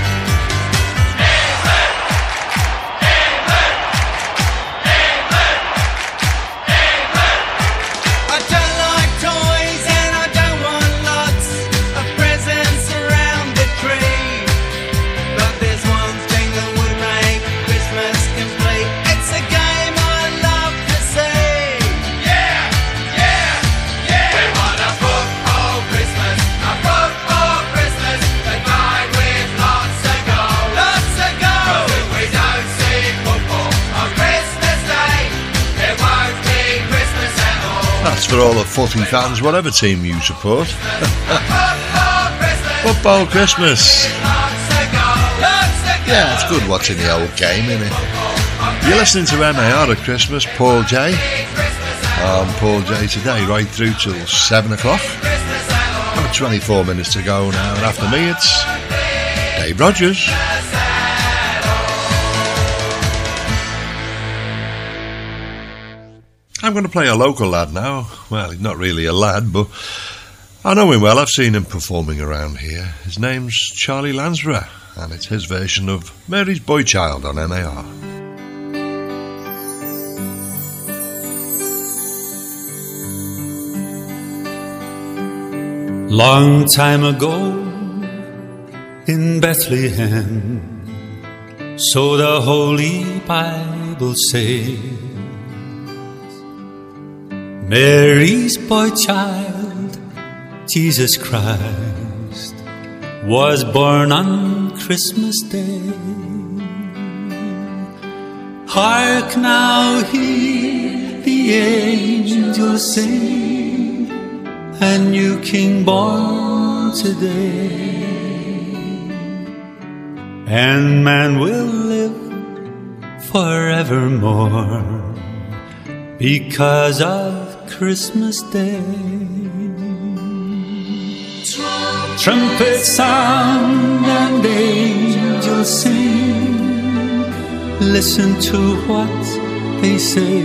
England, England, England, England. I don't like toys and I don't want lots of presents around the tree, but there's one thing that would make Christmas complete. It's a game I love to see. Yeah, yeah, yeah. We want a football Christmas, a football Christmas, a night with lots of goals. Lots of 'Cause goals. if we don't see football on Christmas Day, it won't be Christmas at all. That's for all the footy fans, whatever team you support. Football Christmas, Football Christmas. lots of goals. Lots of goals. Yeah, it's good watching the old game, isn't it? You're listening to M A R at Christmas, Paul J. I'm Paul J today, right through till seven o'clock. About twenty-four minutes to go now, and after me it's Dave Rogers. I'm going to play a local lad now. Well, he's not really a lad, but I know him well. I've seen him performing around here. His name's Charlie Lansborough, and it's his version of Mary's Boy Child on M A R. Long time ago in Bethlehem, so the Holy Bible says, Mary's boy child, Jesus Christ, was born on Christmas Day. Hark now, hear the angels sing, a new king born today, and man will live forevermore because of Christmas Day. Trumpets sound and angels sing. Listen to what they say.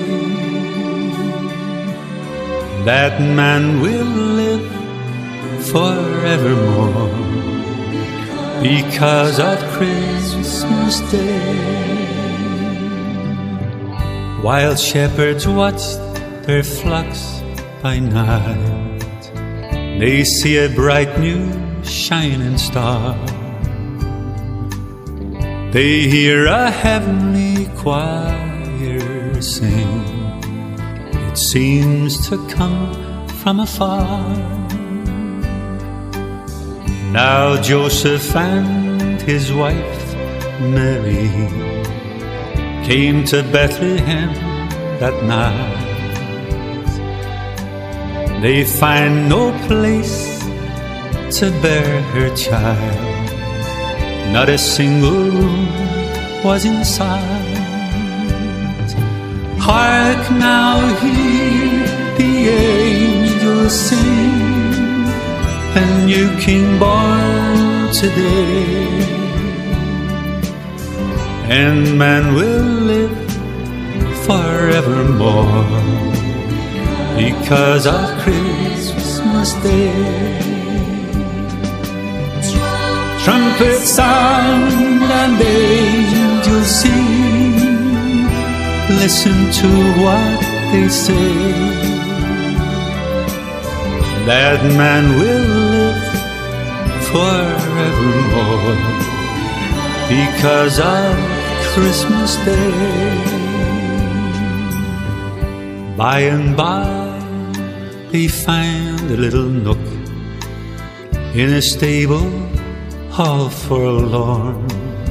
That man will live forevermore because of Christmas Day. While shepherds watched their flocks by night, they see a bright new shining star. They hear a heavenly choir sing. It seems to come from afar. Now Joseph and his wife Mary came to Bethlehem that night. They find no place to bear her child. Not a single room was in sight. Hark now, hear the angels sing, a new king born today. And man will live forevermore because of Christmas Day. Trumpets sound and angels sing. Listen to what they say. That man will live forevermore because of Christmas Day. By and by they find a little nook in a stable all forlorn,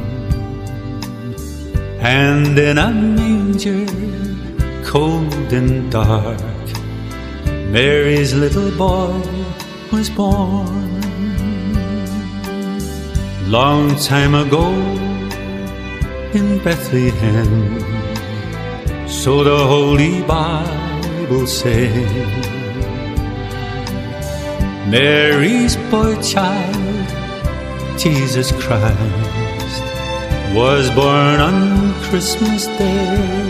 and in a manger cold and dark Mary's little boy was born. Long time ago in Bethlehem, so the Holy Bible says, Mary's boy child, Jesus Christ, was born on Christmas Day.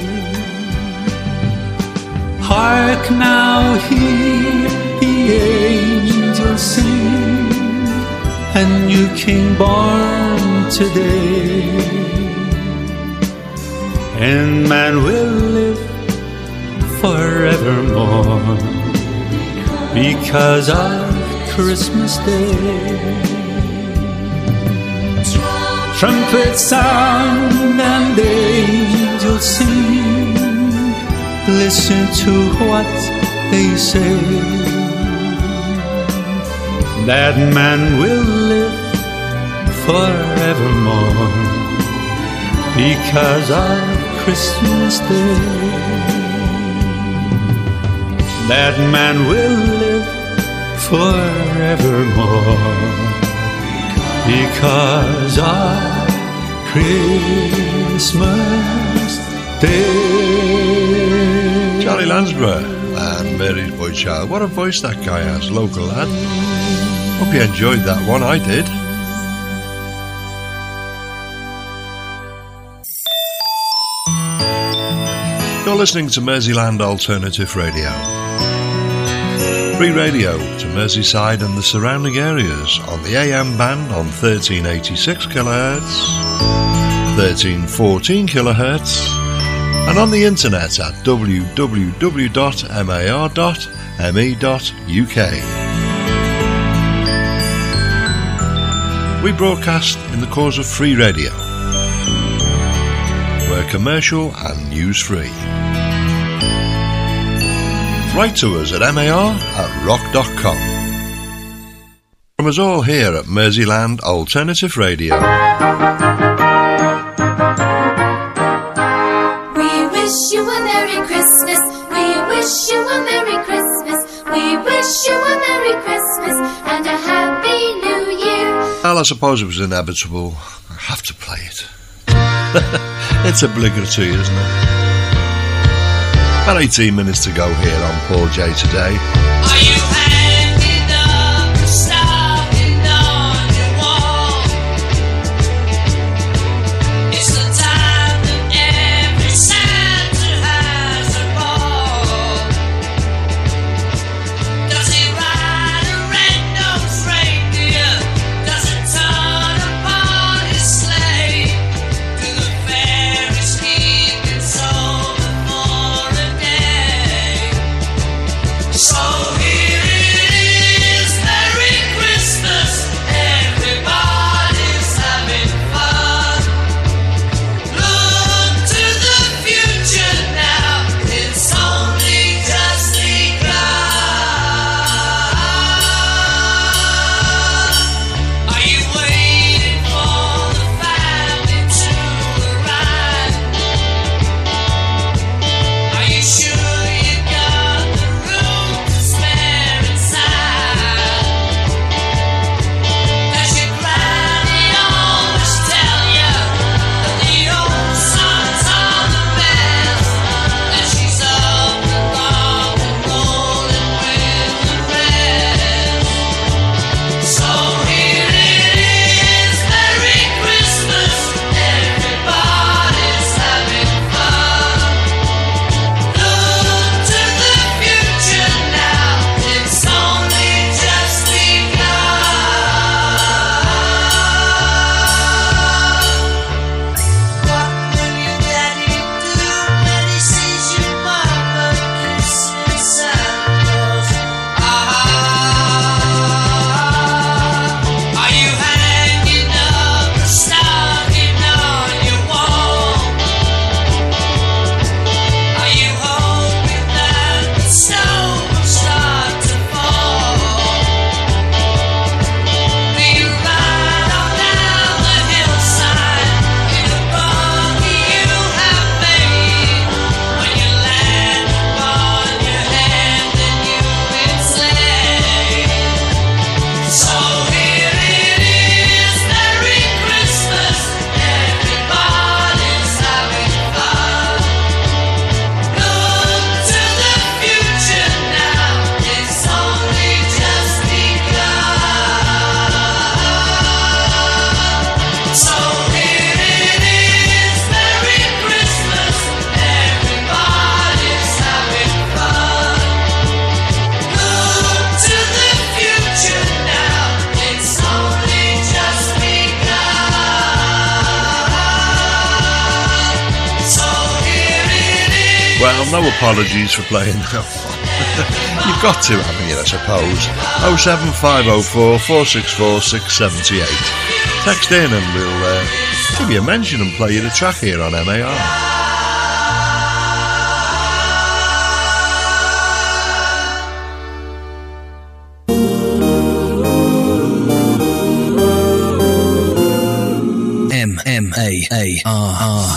Hark now, hear the angels sing, a new king born today. And man will live forevermore because of Christmas Day. Trumpets sound and angels sing. Listen to what they say. That man will live forevermore because of Christmas Day. That man will live forevermore because of Christmas Day. Charlie Lansborough and Mary's Boy Child. What a voice that guy has, local lad. Hope you enjoyed that one, I did. You're listening to Merseyland Alternative Radio. Free radio to Merseyside and the surrounding areas on the A M band on thirteen eighty-six kilohertz, thirteen fourteen kilohertz, and on the internet at w w w dot mar dot m e dot u k. We broadcast in the cause of free radio. We're commercial and news free. Write to us at mar at rock dot com. From us all here at Merseyland Alternative Radio. We wish you a Merry Christmas. We wish you a Merry Christmas. We wish you a Merry Christmas and a Happy New Year. Well, I suppose it was inevitable. I have to play it. It's obligatory, isn't it? About eighteen minutes to go here on Paul J today. Are you hanging up or starting on your wall? It's the time that every Santa has a ball. Does he ride a red-nosed reindeer? Does it turn upon his sleigh? Do the fairies keep it so for a day? So here it is, Merry Christmas, everybody's having fun. Look to the future now, it's only just begun. Are you waiting for the family to arrive? Are you sure you got the room to spare inside? Does your granny always tell you that the old songs are the best? That she's up to rock and rolling with the rest? So here it is, Merry Christmas, everybody's having fun. Look to the future now, it's only just begun. What will your daddy do when he sees your mama kissing Santa Claus? Ah, are you hanging up or starting on your wall? Are you hoping that the snow will start to fall? Do you ride on down the hillside in a buggy you have made? When you land upon your hand and you've been slayed. So here it is, Merry Christmas, everybody's having fun. Look to the future now, it's only just begun. So here it is, Merry Christmas, everybody's having fun. Look to the future now, it's only just begun. So here it is. Well, no apologies for playing that one. You've got to, haven't you, I suppose. oh seven five oh four, four six four, six seven eight. Text in and we'll uh, give you a mention and play you the track here on M A R. M M A A R R.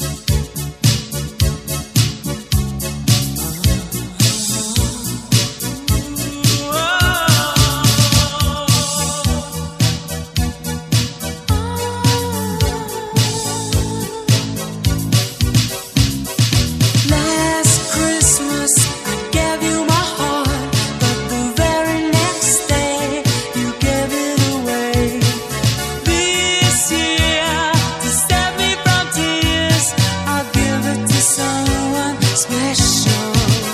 Last Christmas I gave you my heart, but the very next day you gave it away. This year, to save me from tears, I'll give it to someone special.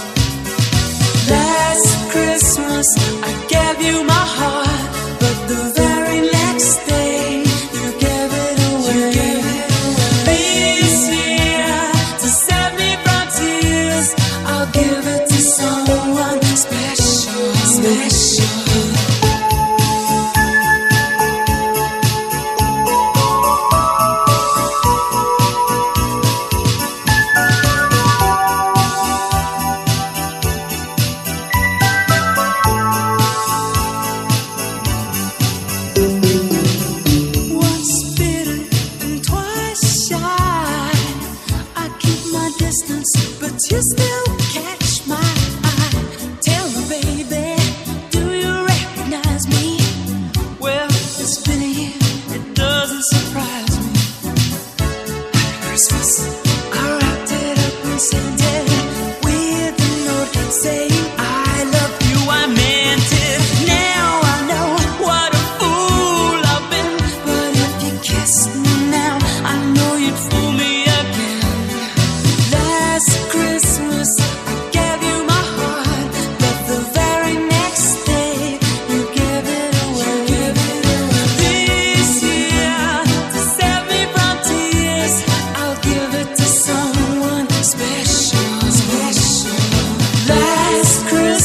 Last Christmas I gave you my heart, but the very next day you gave it away. This year, to save me from tears, I'll give it to someone special, special.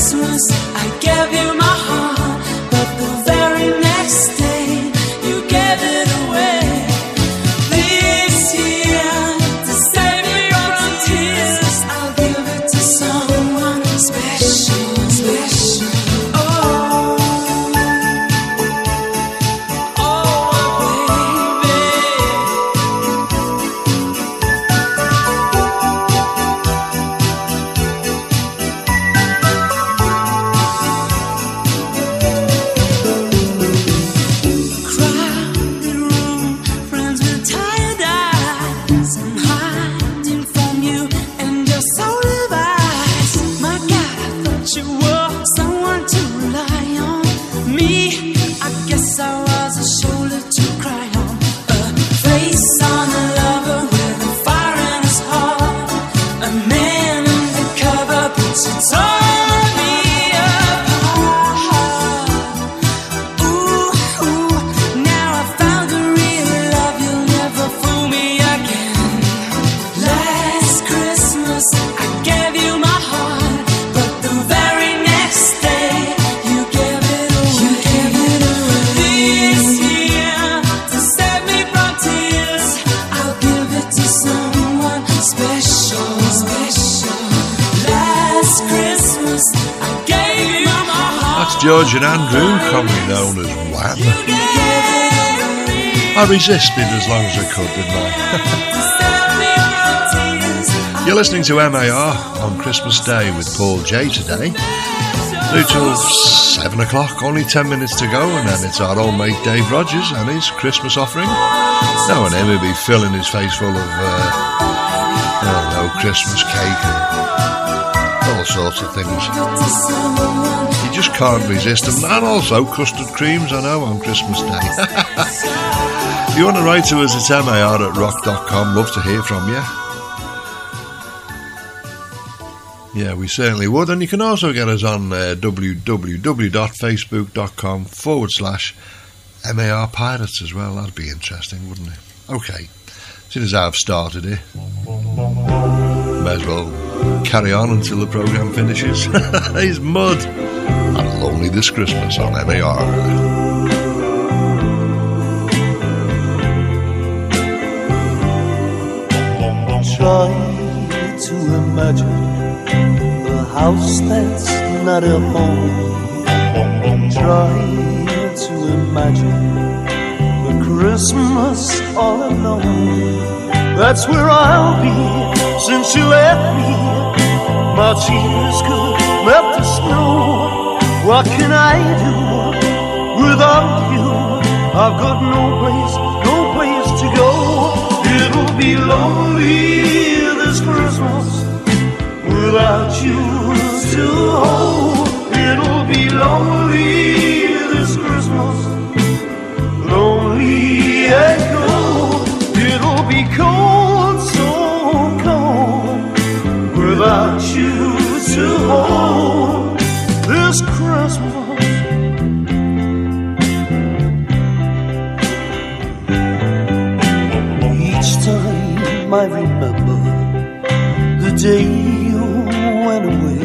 Christmas, I gave you my heart, but the very next day you gave it away. This year, to save me from tears, I'll give it to someone special, special. Oh, oh, baby. Crowded room, friends with tired eyes. I'm hiding from you and your soul device. My God, I thought you were someone to rely on. Me, I guess I was a shoulder to cry on. A face on a lover with a fire in his heart. A man undercover puts it on me apart. Ooh, ooh, now I found a real love. You'll never fool me again. Last Christmas, I gave you my heart, but the very next day, you gave it away. You gave it away. This year, to save me from tears, I'll give it to someone special, special. Last Christmas, I gave you my heart. That's George and Andrew, commonly known as Wham. I resisted as long as I could, didn't I? You're listening to M A R on Christmas Day with Paul J today. Through till seven o'clock, only ten minutes to go, and then it's our old mate Dave Rogers and his Christmas offering. Now and then he'll be filling his face full of, uh, I don't know, Christmas cake and all sorts of things. You just can't resist them. And also custard creams, I know, on Christmas Day. If you want to write to us, it's M A R at rock dot com. Love to hear from you. Yeah, we certainly would. And you can also get us on uh, www.facebook.com forward slash MAR Pirates as well. That'd be interesting, wouldn't it? Okay, as soon as I've started it, may as well carry on until the programme finishes. He's Mud and Lonely This Christmas on M A R. Try to imagine a house that's not a home. Try to imagine the Christmas all alone. That's where I'll be since you left me. My tears could melt the snow. What can I do without you? I've got no place, no place to go. It'll be lonely this Christmas without you to hold. It'll be lonely this Christmas, lonely and cold. It'll be cold, so cold, without you to hold this Christmas. Each time I remember the day you went away,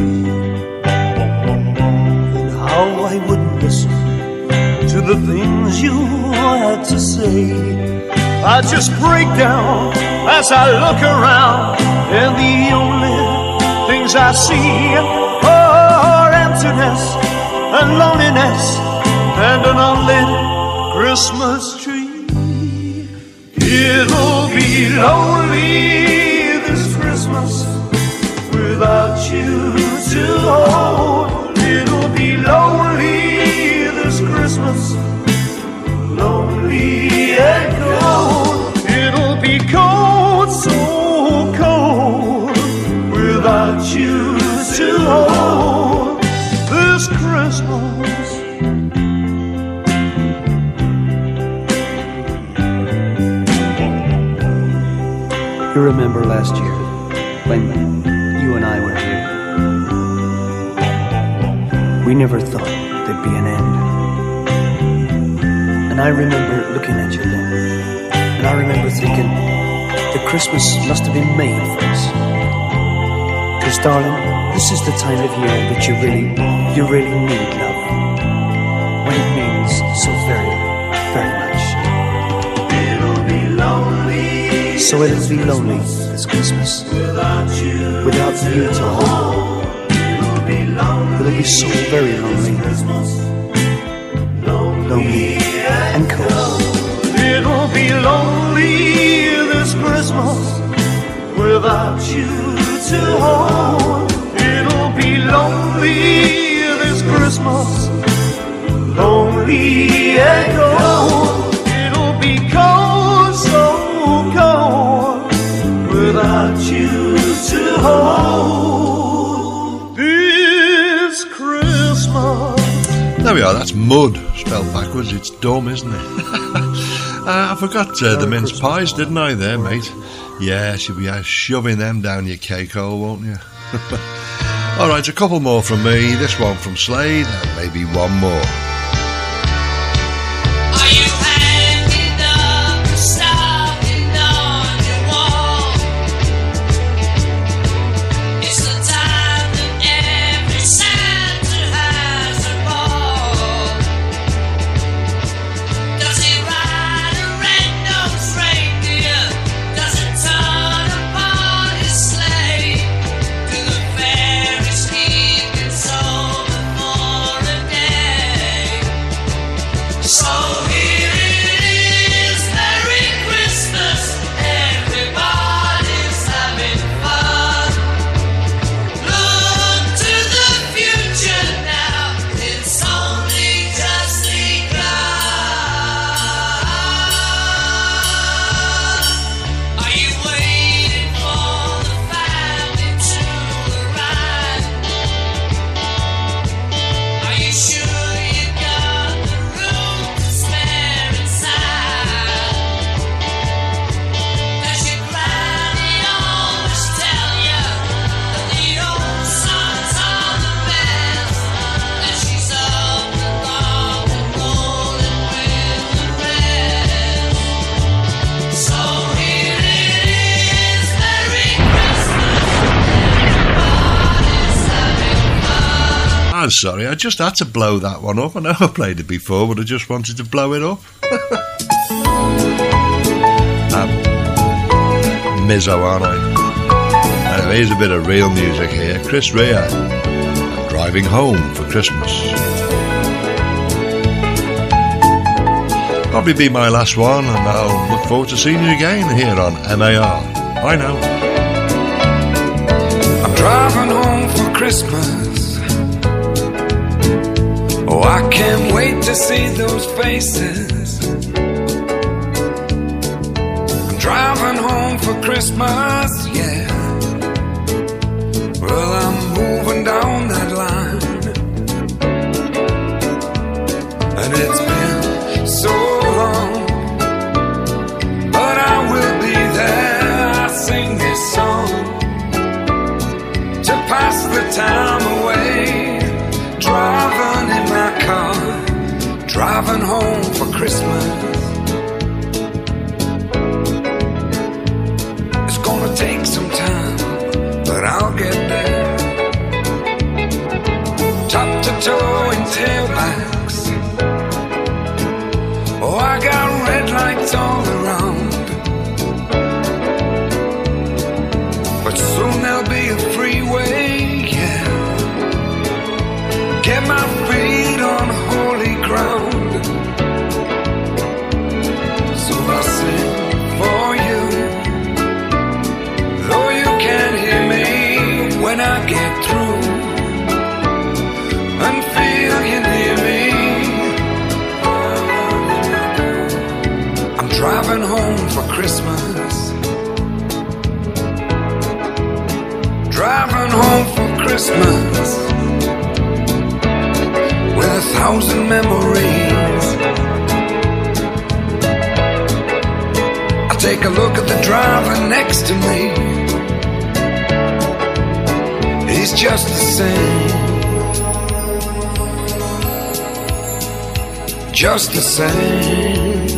and how I wouldn't listen to the things you had to say. I just break down as I look around, and the only things I see are emptiness and loneliness and an unlit Christmas tree. It'll be lonely this Christmas without you to hold. It'll be lonely this Christmas, lonely and cold. It'll be cold, so cold, without you to hold this Christmas. You remember last year when you and I were here? We never thought there'd be an end. And I remember looking at you then, and I remember thinking the Christmas must have been made for us, 'cause Because, darling, this is the time of year that you really, you really need love. When it means so very, very much. It'll be lonely. So it'll be lonely this Christmas. Without you, without you to hold. It'll be lonely. It'll be so very lonely. Lonely and cold. It'll be lonely this Christmas without you to hold. It'll be lonely this Christmas, lonely and cold. It'll be cold, so cold, without you to hold. This Christmas. There we are, that's mud spelled backwards. It's dumb, isn't it? uh, I forgot uh, the mince pies, didn't I, there, mate? Yeah, you'll be uh, shoving them down your cake hole, won't you? Alright, a couple more from me. This one from Slade, and maybe one more. I'm sorry, I just had to blow that one up. I know I played it before, but I just wanted to blow it up. I'm Mizzo, aren't I? Anyway, here's a bit of real music here. Chris Rea, and Driving Home for Christmas. Probably be my last one, and I'll look forward to seeing you again here on M A R. Bye now. I'm driving home for Christmas. Oh, I can't wait to see those faces. I'm driving home for Christmas, yeah. Well, I'm moving down that line, and it's been so long, but I will be there. I sing this song to pass the time away. Driving in my car, driving home for Christmas. It's gonna take some time, but I'll get there. Top to toe in tailbacks. Oh, I got red lights all around, but soon there'll be a freeway, yeah. Get my feet on holy ground. So I sing for you, though you can't hear me when I get through, and feel you near me. I'm driving home for Christmas. Driving home for Christmas. With a thousand memories. I take a look at the driver next to me. He's just the same. Just the same.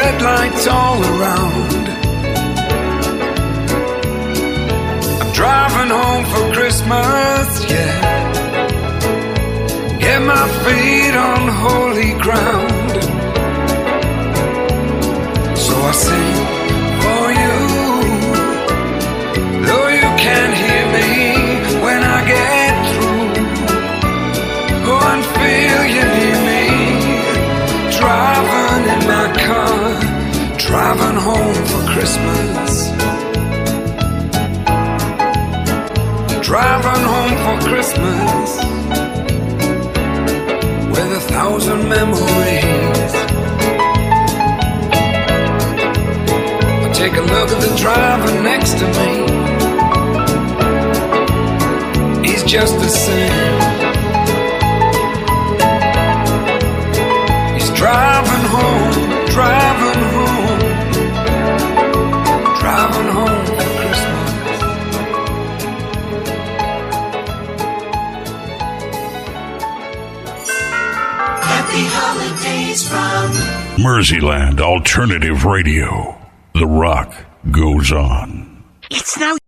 red lights all around. I'm driving home for Christmas, yeah. Get my feet on holy ground. So I sing for you, though you can't hear me when I get through. Go and feel you near me, driving in my car, driving home for Christmas. Driving home for Christmas with a thousand memories. I take a look at the driver next to me. He's just the same. He's driving home, driving home, driving home for Christmas. Happy holidays from Merseyland Alternative Radio. The rock goes on. It's now